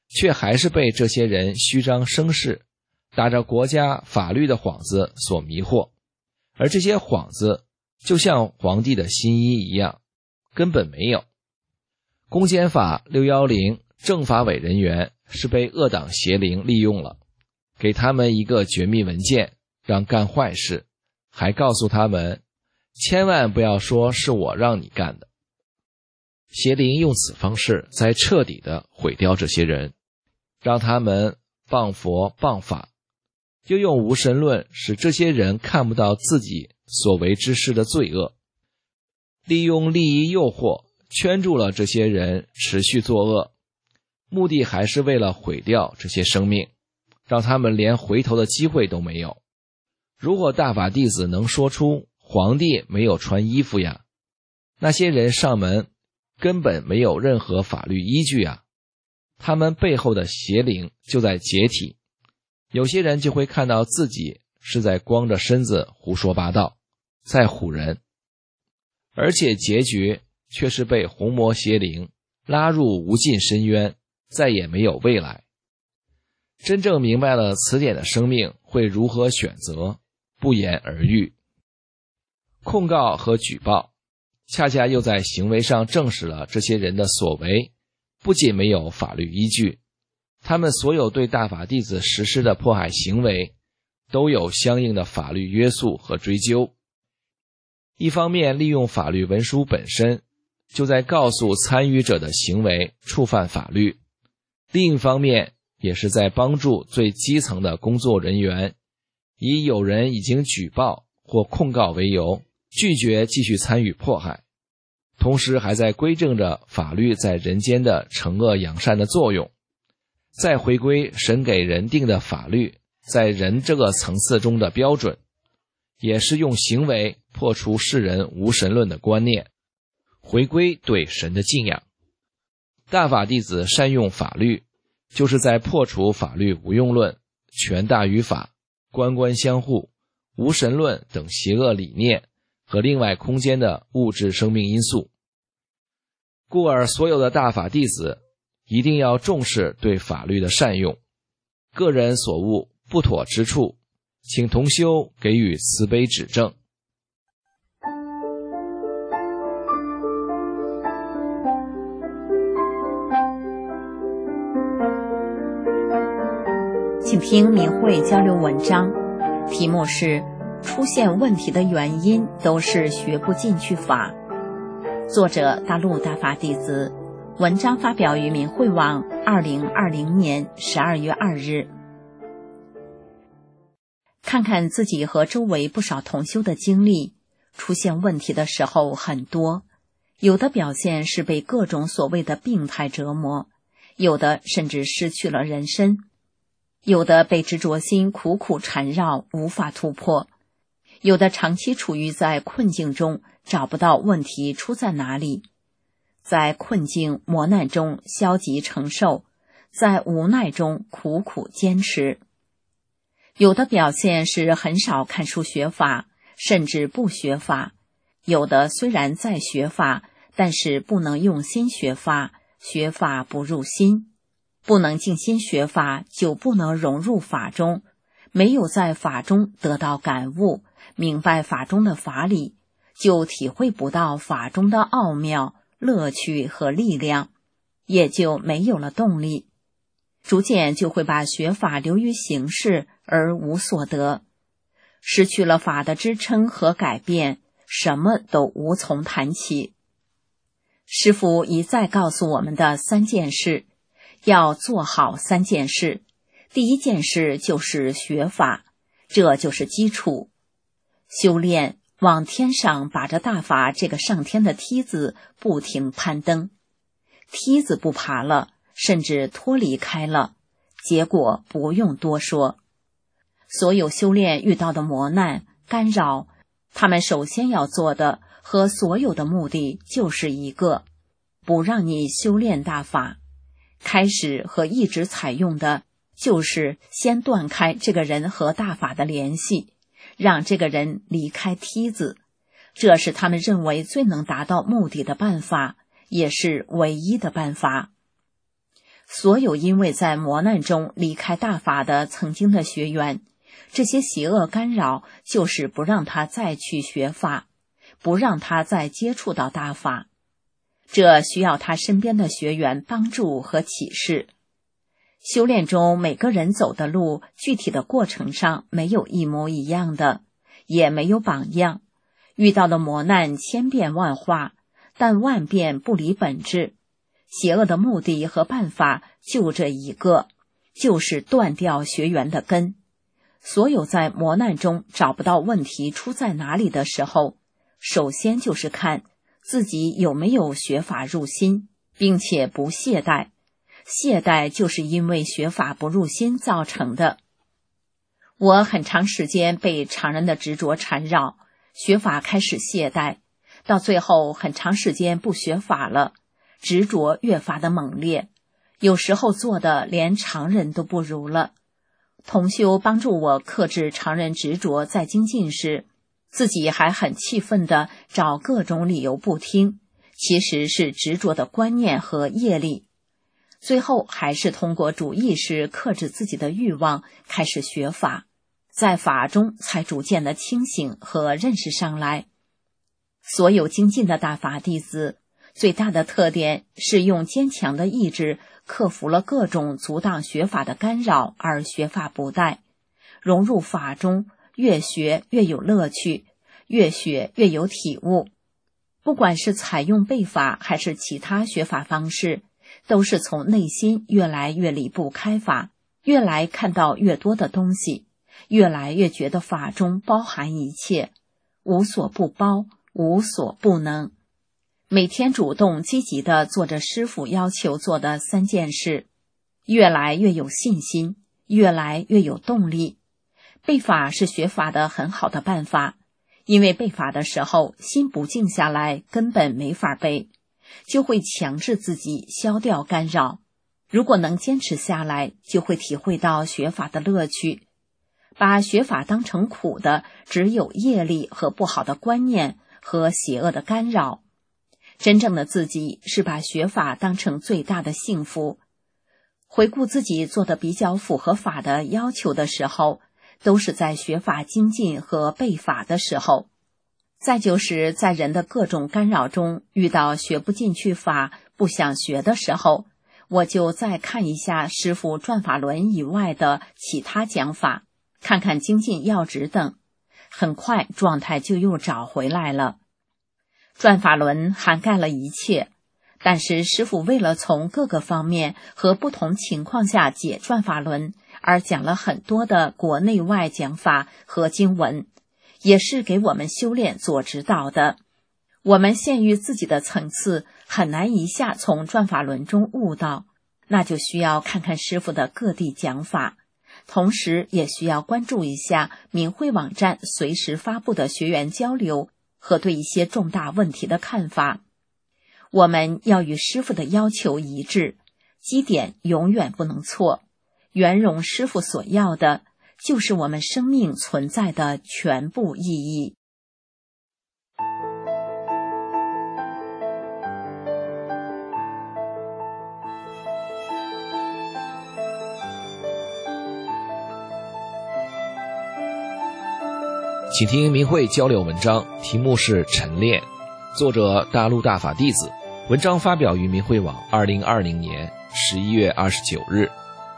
却还是被这些人虚张声势，打着国家法律的幌子所迷惑，而这些幌子就像皇帝的新衣一样，根本没有。公检法六一零政法委人员是被恶党邪灵利用了，给他们一个绝密文件，让干坏事，还告诉他们千万不要说是我让你干的。邪灵用此方式在彻底的毁掉这些人，让他们谤佛谤法，又用无神论使这些人看不到自己所为之事的罪恶，利用利益诱惑圈住了这些人持续作恶，目的还是为了毁掉这些生命，让他们连回头的机会都没有。如果大法弟子能说出皇帝没有穿衣服呀，那些人上门根本没有任何法律依据啊，他们背后的邪灵就在解体，有些人就会看到自己是在光着身子胡说八道，在唬人，而且结局却是被红魔邪灵拉入无尽深渊，再也没有未来。真正明白了词典的生命会如何选择，不言而喻。控告和举报恰恰又在行为上证实了这些人的所为不仅没有法律依据，他们所有对大法弟子实施的迫害行为都有相应的法律约束和追究。一方面利用法律文书本身就在告诉参与者的行为触犯法律，另一方面也是在帮助最基层的工作人员以有人已经举报或控告为由拒绝继续参与迫害，同时还在规正着法律在人间的惩恶扬善的作用，再回归神给人定的法律在人这个层次中的标准，也是用行为破除世人无神论的观念，回归对神的敬仰。大法弟子善用法律，就是在破除法律无用论、权大于法、官官相护、无神论等邪恶理念和另外空间的物质生命因素。故而所有的大法弟子一定要重视对法律的善用，个人所悟不妥之处，请同修给予慈悲指正。 请听明慧交流文章，题目是出现问题的原因都是学不进去法，作者大陆大法弟子，文章发表于明慧网二零二零年十二月二日。看看自己和周围不少同修的经历，出现问题的时候很多，有的表现是被各种所谓的病态折磨，有的甚至失去了人身，有的被执着心苦苦缠绕，无法突破，有的长期处于在困境中，找不到问题出在哪里，在困境磨难中消极承受，在无奈中苦苦坚持。有的表现是很少看书学法，甚至不学法，有的虽然在学法，但是不能用心学法，学法不入心，不能静心学法，就不能融入法中，没有在法中得到感悟，明白法中的法理，就体会不到法中的奥妙、乐趣和力量，也就没有了动力，逐渐就会把学法流于形式而无所得，失去了法的支撑和改变，什么都无从谈起。师父一再告诉我们的三件事，要做好三件事。第一件事就是学法，这就是基础。修炼往天上把着大法这个上天的梯子不停攀登，梯子不爬了，甚至脱离开了，结果不用多说。所有修炼遇到的磨难、干扰，他们首先要做的和所有的目的就是一个，不让你修炼大法。开始和一直采用的就是先断开这个人和大法的联系，让这个人离开梯子，这是他们认为最能达到目的的办法，也是唯一的办法。 所有因为在磨难中离开大法的曾经的学员，这些邪恶干扰就是不让他再去学法，不让他再接触到大法。这需要他身边的学员帮助和启示。修炼中每个人走的路，具体的过程上没有一模一样的，也没有榜样。遇到的磨难千变万化，但万变不离本质。邪恶的目的和办法就这一个，就是断掉学员的根。所有在磨难中找不到问题出在哪里的时候，首先就是看自己有没有学法入心，并且不懈怠。懈怠就是因为学法不入心造成的。我很长时间被常人的执着缠绕，学法开始懈怠，到最后很长时间不学法了，执着越发的猛烈，有时候做的连常人都不如了。同修帮助我克制常人执着在精进时，自己还很气愤地找各种理由不听，其实是执着的观念和业力。最后还是通过主意识克制自己的欲望，开始学法，在法中才逐渐的清醒和认识上来。所有精进的大法弟子，最大的特点是用坚强的意志克服了各种阻挡学法的干扰而学法不怠，融入法中，越学越有乐趣，越学越有体悟。不管是采用背法还是其他学法方式，都是从内心越来越离不开法，越来看到越多的东西，越来越觉得法中包含一切，无所不包，无所不能。每天主动积极地做着师父要求做的三件事，越来越有信心，越来越有动力。背法是学法的很好的办法，因为背法的时候心不静下来，根本没法背，就会强制自己消掉干扰。如果能坚持下来，就会体会到学法的乐趣。把学法当成苦的，只有业力和不好的观念和邪恶的干扰。真正的自己是把学法当成最大的幸福。回顾自己做的比较符合法的要求的时候，都是在学法精进和背法的时候。再就是在人的各种干扰中遇到学不进去法，不想学的时候，我就再看一下师父转法轮以外的其他讲法，看看精进要旨等，很快状态就又找回来了。转法轮涵盖了一切，但是师父为了从各个方面和不同情况下解转法轮，而讲了很多的国内外讲法和经文，也是给我们修炼做指导的。我们限于自己的层次，很难一下从转法轮中悟到，那就需要看看师父的各地讲法，同时也需要关注一下明慧网站随时发布的学员交流和对一些重大问题的看法。我们要与师父的要求一致，基点永远不能错，圆融师父所要的就是我们生命存在的全部意义。 请听明慧交流文章，题目是晨练，作者大陆大法弟子，文章发表于明慧网二零二零年十一月二十九日。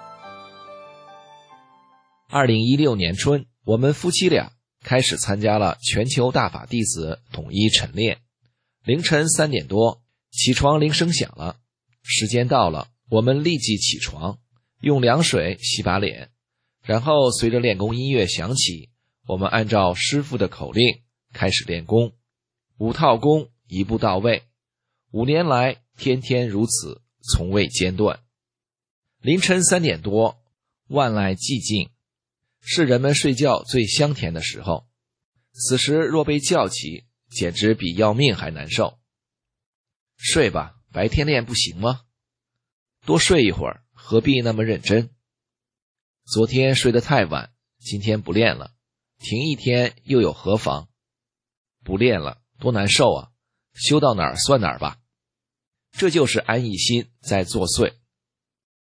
二零一六年春，我们夫妻俩开始参加了全球大法弟子统一晨练。凌晨三点多，起床铃声响了，时间到了，我们立即起床，用凉水洗把脸，然后随着练功音乐响起，我们按照师父的口令开始练功，五套功一步到位，五年来天天如此，从未间断。凌晨三点多，万籁寂静，是人们睡觉最香甜的时候，此时若被叫起，简直比要命还难受。睡吧，白天练不行吗？多睡一会儿，何必那么认真？昨天睡得太晚，今天不练了，停一天又有何妨？不练了多难受啊，修到哪儿算哪儿吧。这就是安逸心在作祟。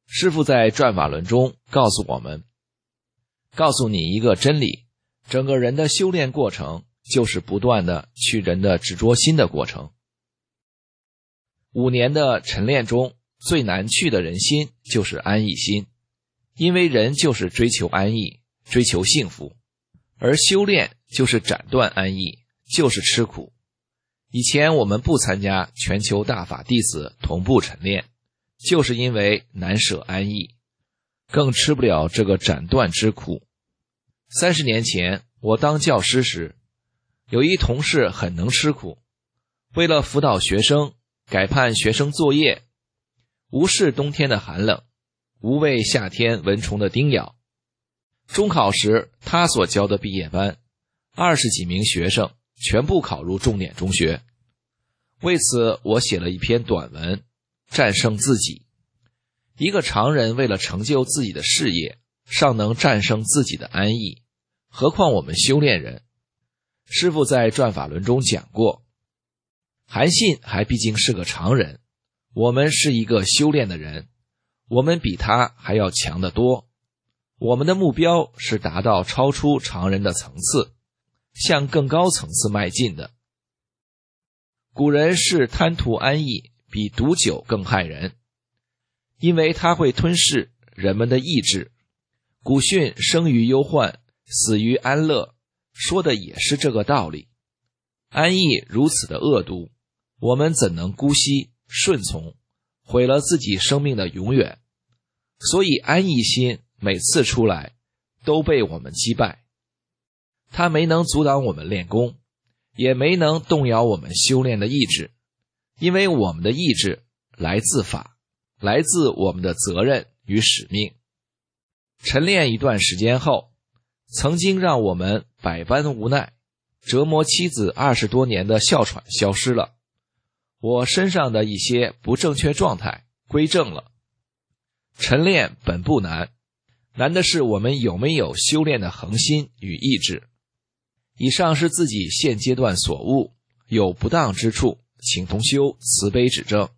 师父在转法轮中告诉我们，告诉你一个真理，整个人的修炼过程就是不断的去人的执着心的过程。五年的晨练中，最难去的人心就是安逸心，因为人就是追求安逸，追求幸福，而修炼就是斩断安逸，就是吃苦。以前我们不参加全球大法弟子同步晨练，就是因为难舍安逸，更吃不了这个斩断之苦。三十年前我当教师时，有一同事很能吃苦，为了辅导学生，改判学生作业，无视冬天的寒冷，无畏夏天蚊虫的叮咬。中考时，他所教的毕业班，二十几名学生全部考入重点中学。为此，我写了一篇短文，战胜自己。一个常人为了成就自己的事业，尚能战胜自己的安逸，何况我们修炼人？师父在转法轮中讲过，韩信还毕竟是个常人，我们是一个修炼的人，我们比他还要强得多。我们的目标是达到超出常人的层次，向更高层次迈进的。古人是贪图安逸，比毒酒更害人，因为它会吞噬人们的意志。古训生于忧患，死于安乐，说的也是这个道理。安逸如此的恶毒，我们怎能姑息顺从，毁了自己生命的永远？所以安逸心每次出来都被我们击败，它没能阻挡我们练功，也没能动摇我们修炼的意志，因为我们的意志来自法，来自我们的责任与使命。晨练一段时间后，曾经让我们百般无奈，折磨妻子二十多年的哮喘消失了，我身上的一些不正确状态归正了。晨练本不难，难的是我们有没有修炼的恒心与意志。以上是自己现阶段所悟，有不当之处，请同修慈悲指正。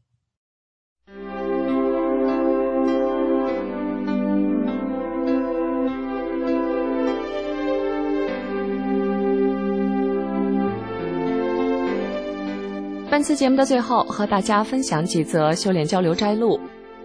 本次节目的最后，和大家分享几则修炼交流摘录。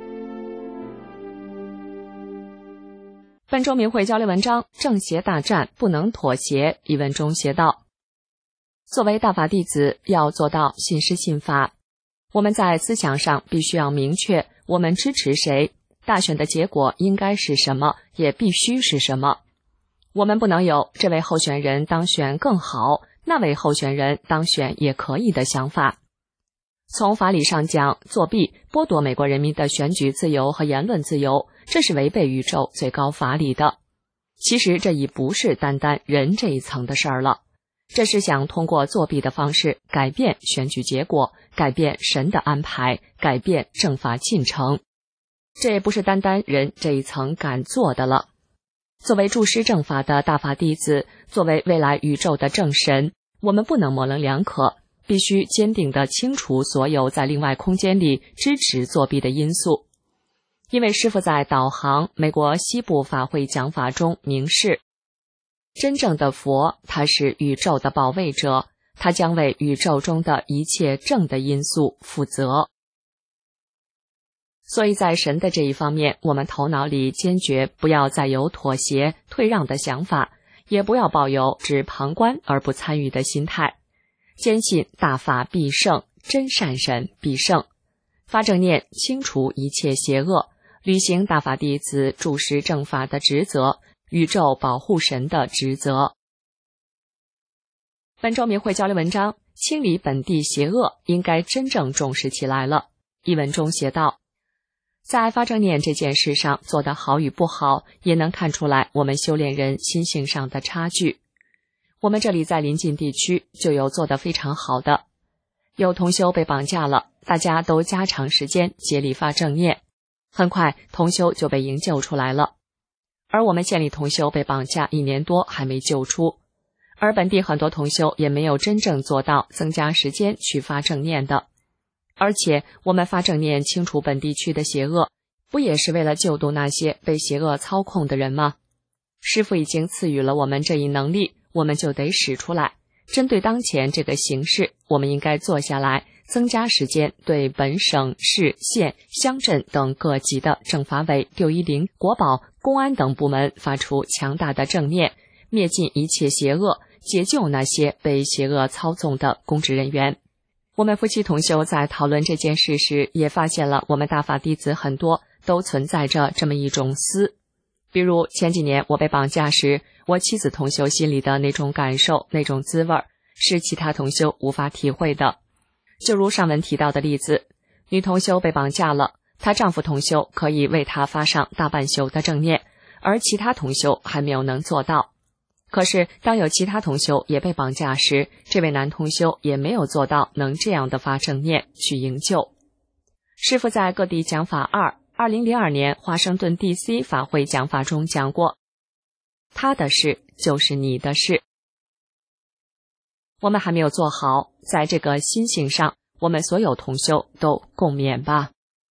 本周明慧交流文章：正邪大战不能妥协。一文中写道：作为大法弟子，要做到信师信法。我们在思想上必须要明确我们支持谁，大选的结果应该是什么，也必须是什么。我们不能有这位候选人当选更好，那位候选人当选也可以的想法。从法理上讲，作弊剥夺美国人民的选举自由和言论自由，这是违背宇宙最高法理的。其实这已不是单单人这一层的事儿了，这是想通过作弊的方式改变选举结果，改变神的安排，改变政法进程。这也不是单单人这一层敢做的了。作为注师正法的大法弟子，作为未来宇宙的正神，我们不能模棱两可，必须坚定地清除所有在另外空间里支持作弊的因素。因为师父在导航美国西部法会讲法中明示，真正的佛，他是宇宙的保卫者，他将为宇宙中的一切正的因素负责。所以在神的这一方面，我们头脑里坚决不要再有妥协退让的想法，也不要抱有只旁观而不参与的心态，坚信大法必胜，真善神必胜，发正念清除一切邪恶，履行大法弟子注师正法的职责，宇宙保护神的职责。本周明慧交流文章：清理本地邪恶应该真正重视起来了。一文中写道，在发正念这件事上做得好与不好，也能看出来我们修炼人心性上的差距。我们这里在临近地区就有做得非常好的，有同修被绑架了，大家都加长时间接力发正念，很快同修就被营救出来了。而我们县里同修被绑架一年多还没救出，而本地很多同修也没有真正做到增加时间去发正念的。而且我们发正念清除本地区的邪恶， 不也是为了救度那些被邪恶操控的人吗？师父已经赐予了我们这一能力，我们就得使出来。针对当前这个形势，我们应该坐下来，增加时间，对本省市县乡镇等各级的政法委、六一零、国保、公安等部门发出强大的正念，灭尽一切邪恶，解救那些被邪恶操纵的公职人员。我们夫妻同修在讨论这件事时，也发现了我们大法弟子很多都存在着这么一种思。比如前几年我被绑架时，我妻子同修心里的那种感受，那种滋味，是其他同修无法体会的。就如上文提到的例子，女同修被绑架了，她丈夫同修可以为她发上大半宿的正念，而其他同修还没有能做到。可是当有其他同修也被绑架时，这位男同修也没有做到能这样的发正念去营救。师父在各地讲法二二零零二年华盛顿 D C 法会讲法中讲过，他的事就是你的事。我们还没有做好，在这个心性上，我们所有同修都共勉吧。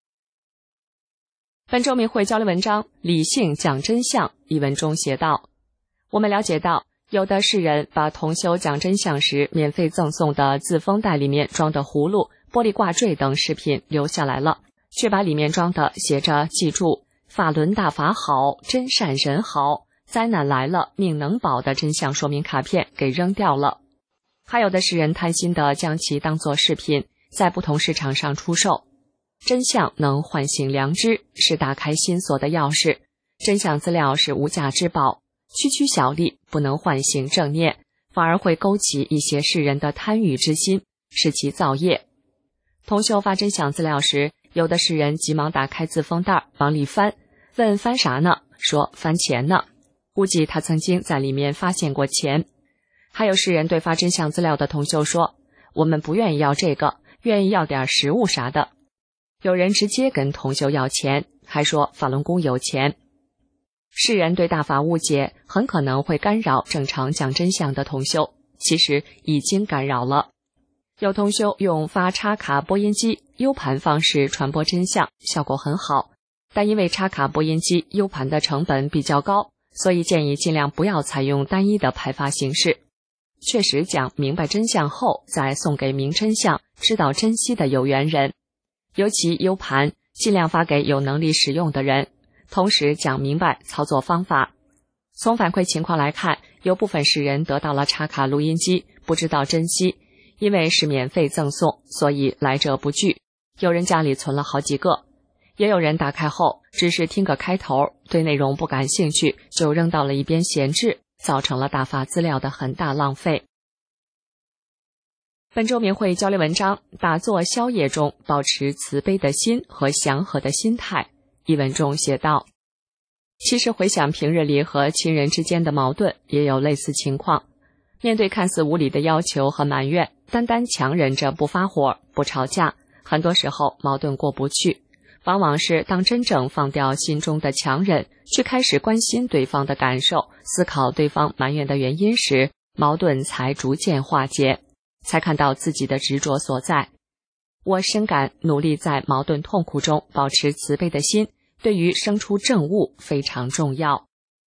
本周明慧交流文章理性讲真相一文中写道，我们了解到有的世人把同修讲真相时免费赠送的自封袋里面装的葫芦、玻璃挂坠等饰品留下来了，却把里面装的写着记住法轮大法好，真善人好，灾难来了命能保的真相说明卡片给扔掉了。还有的世人贪心的将其当作饰品，在不同市场上出售。真相能唤醒良知，是打开心锁的钥匙。真相资料是无价之宝，区区小利不能唤醒正念，反而会勾起一些世人的贪欲之心，使其造业。同修发真相资料时，有的世人急忙打开自封袋往里翻，问翻啥呢？说翻钱呢，估计他曾经在里面发现过钱。还有世人对发真相资料的同修说，我们不愿意要这个，愿意要点食物啥的。有人直接跟同修要钱，还说法轮功有钱。世人对大法误解，很可能会干扰正常讲真相的同修，其实已经干扰了。有同修用发插卡播音机 U 盘方式传播真相，效果很好，但因为插卡播音机 U 盘的成本比较高，所以建议尽量不要采用单一的派发形式。确实讲明白真相后，再送给明真相、知道珍惜的有缘人。尤其 U 盘尽量发给有能力使用的人，同时讲明白操作方法。从反馈情况来看，有部分世人得到了插卡录音机，不知道珍惜，因为是免费赠送，所以来者不拒。有人家里存了好几个，也有人打开后只是听个开头，对内容不感兴趣，就扔到了一边闲置，造成了大法资料的很大浪费。本周明慧交流文章打坐宵夜中保持慈悲的心和祥和的心态一文中写道，其实回想平日里和亲人之间的矛盾也有类似情况，面对看似无理的要求和埋怨，单单强忍着不发火不吵架，很多时候矛盾过不去，往往是当真正放掉心中的强忍，去开始关心对方的感受，思考对方埋怨的原因时，矛盾才逐渐化解，才看到自己的执着所在。我深感努力在矛盾痛苦中保持慈悲的心，对于生出正悟非常重要。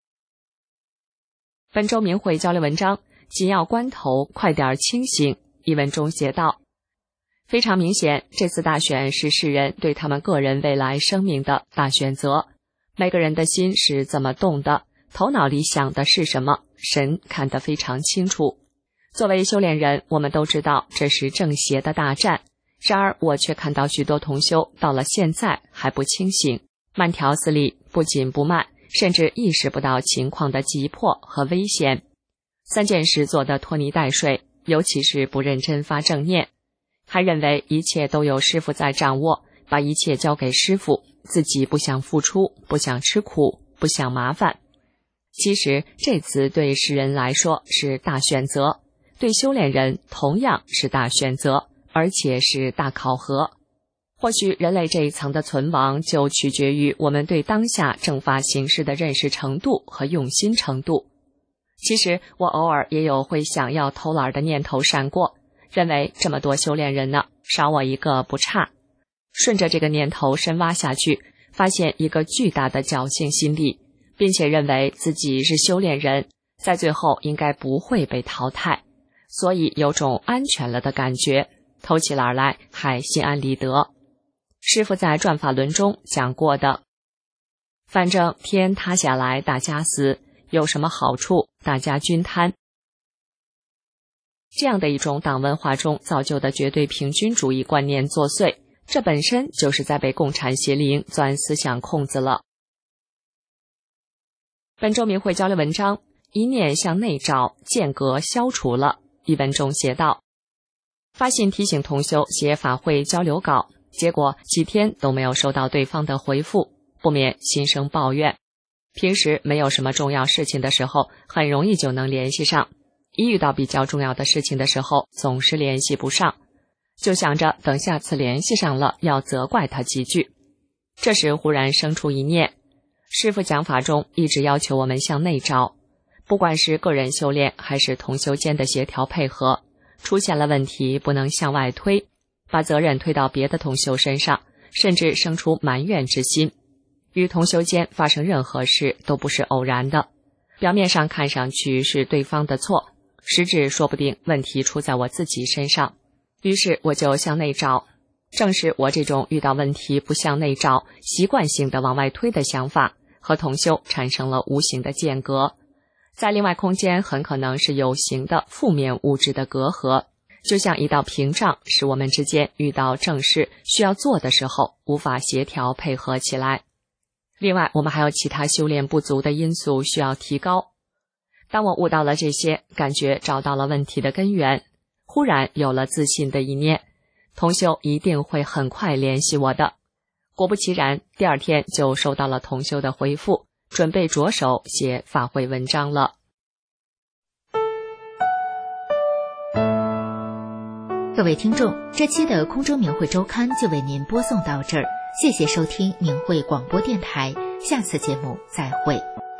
本周明慧交流文章紧要关头快点清醒一文中写道，非常明显，这次大选是世人对他们个人未来生命的大选择。每个人的心是怎么动的，头脑里想的是什么，神看得非常清楚。作为修炼人，我们都知道这是正邪的大战，然而我却看到许多同修到了现在还不清醒，慢条斯理，不紧不慢，甚至意识不到情况的急迫和危险。三件事做得拖泥带水，尤其是不认真发正念，还认为一切都有师父在掌握，把一切交给师父，自己不想付出，不想吃苦，不想麻烦。其实这次对世人来说是大选择，对修炼人同样是大选择，而且是大考核。或许人类这一层的存亡就取决于我们对当下正法形势的认识程度和用心程度。其实我偶尔也有会想要偷懒的念头闪过，认为这么多修炼人呢，少我一个不差。顺着这个念头深挖下去， 发现一个巨大的侥幸心理，并且认为自己是修炼人，在最后应该不会被淘汰，所以有种安全了的感觉，偷起懒来还心安理得。师父在转法轮中讲过的，反正天塌下来大家死，有什么好处大家均摊。这样的一种党文化中造就的绝对平均主义观念作祟，这本身就是在被共产邪灵钻思想空子了。本周明慧交流文章，一念向内找，间隔消除了。一文中写道，发信提醒同修写法会交流稿，结果几天都没有收到对方的回复，不免心生抱怨。平时没有什么重要事情的时候，很容易就能联系上，一遇到比较重要的事情的时候，总是联系不上，就想着等下次联系上了要责怪他几句。这时忽然生出一念，师父讲法中一直要求我们向内找，不管是个人修炼还是同修间的协调配合，出现了问题不能向外推，把责任推到别的同修身上，甚至生出埋怨之心。与同修间发生任何事都不是偶然的，表面上看上去是对方的错，实质说不定问题出在我自己身上。于是我就向内找，正是我这种遇到问题不向内找，习惯性的往外推的想法，和同修产生了无形的间隔，在另外空间很可能是有形的负面物质的隔阂，就像一道屏障，使我们之间遇到正事需要做的时候无法协调配合起来。另外我们还有其他修炼不足的因素需要提高。当我悟到了这些，感觉找到了问题的根源，忽然有了自信的一念，同修一定会很快联系我的。果不其然，第二天就收到了同修的回复，准备着手写法会文章了。 各位听众，这期的空中明慧周刊就为您播送到这儿，谢谢收听明慧广播电台，下次节目再会。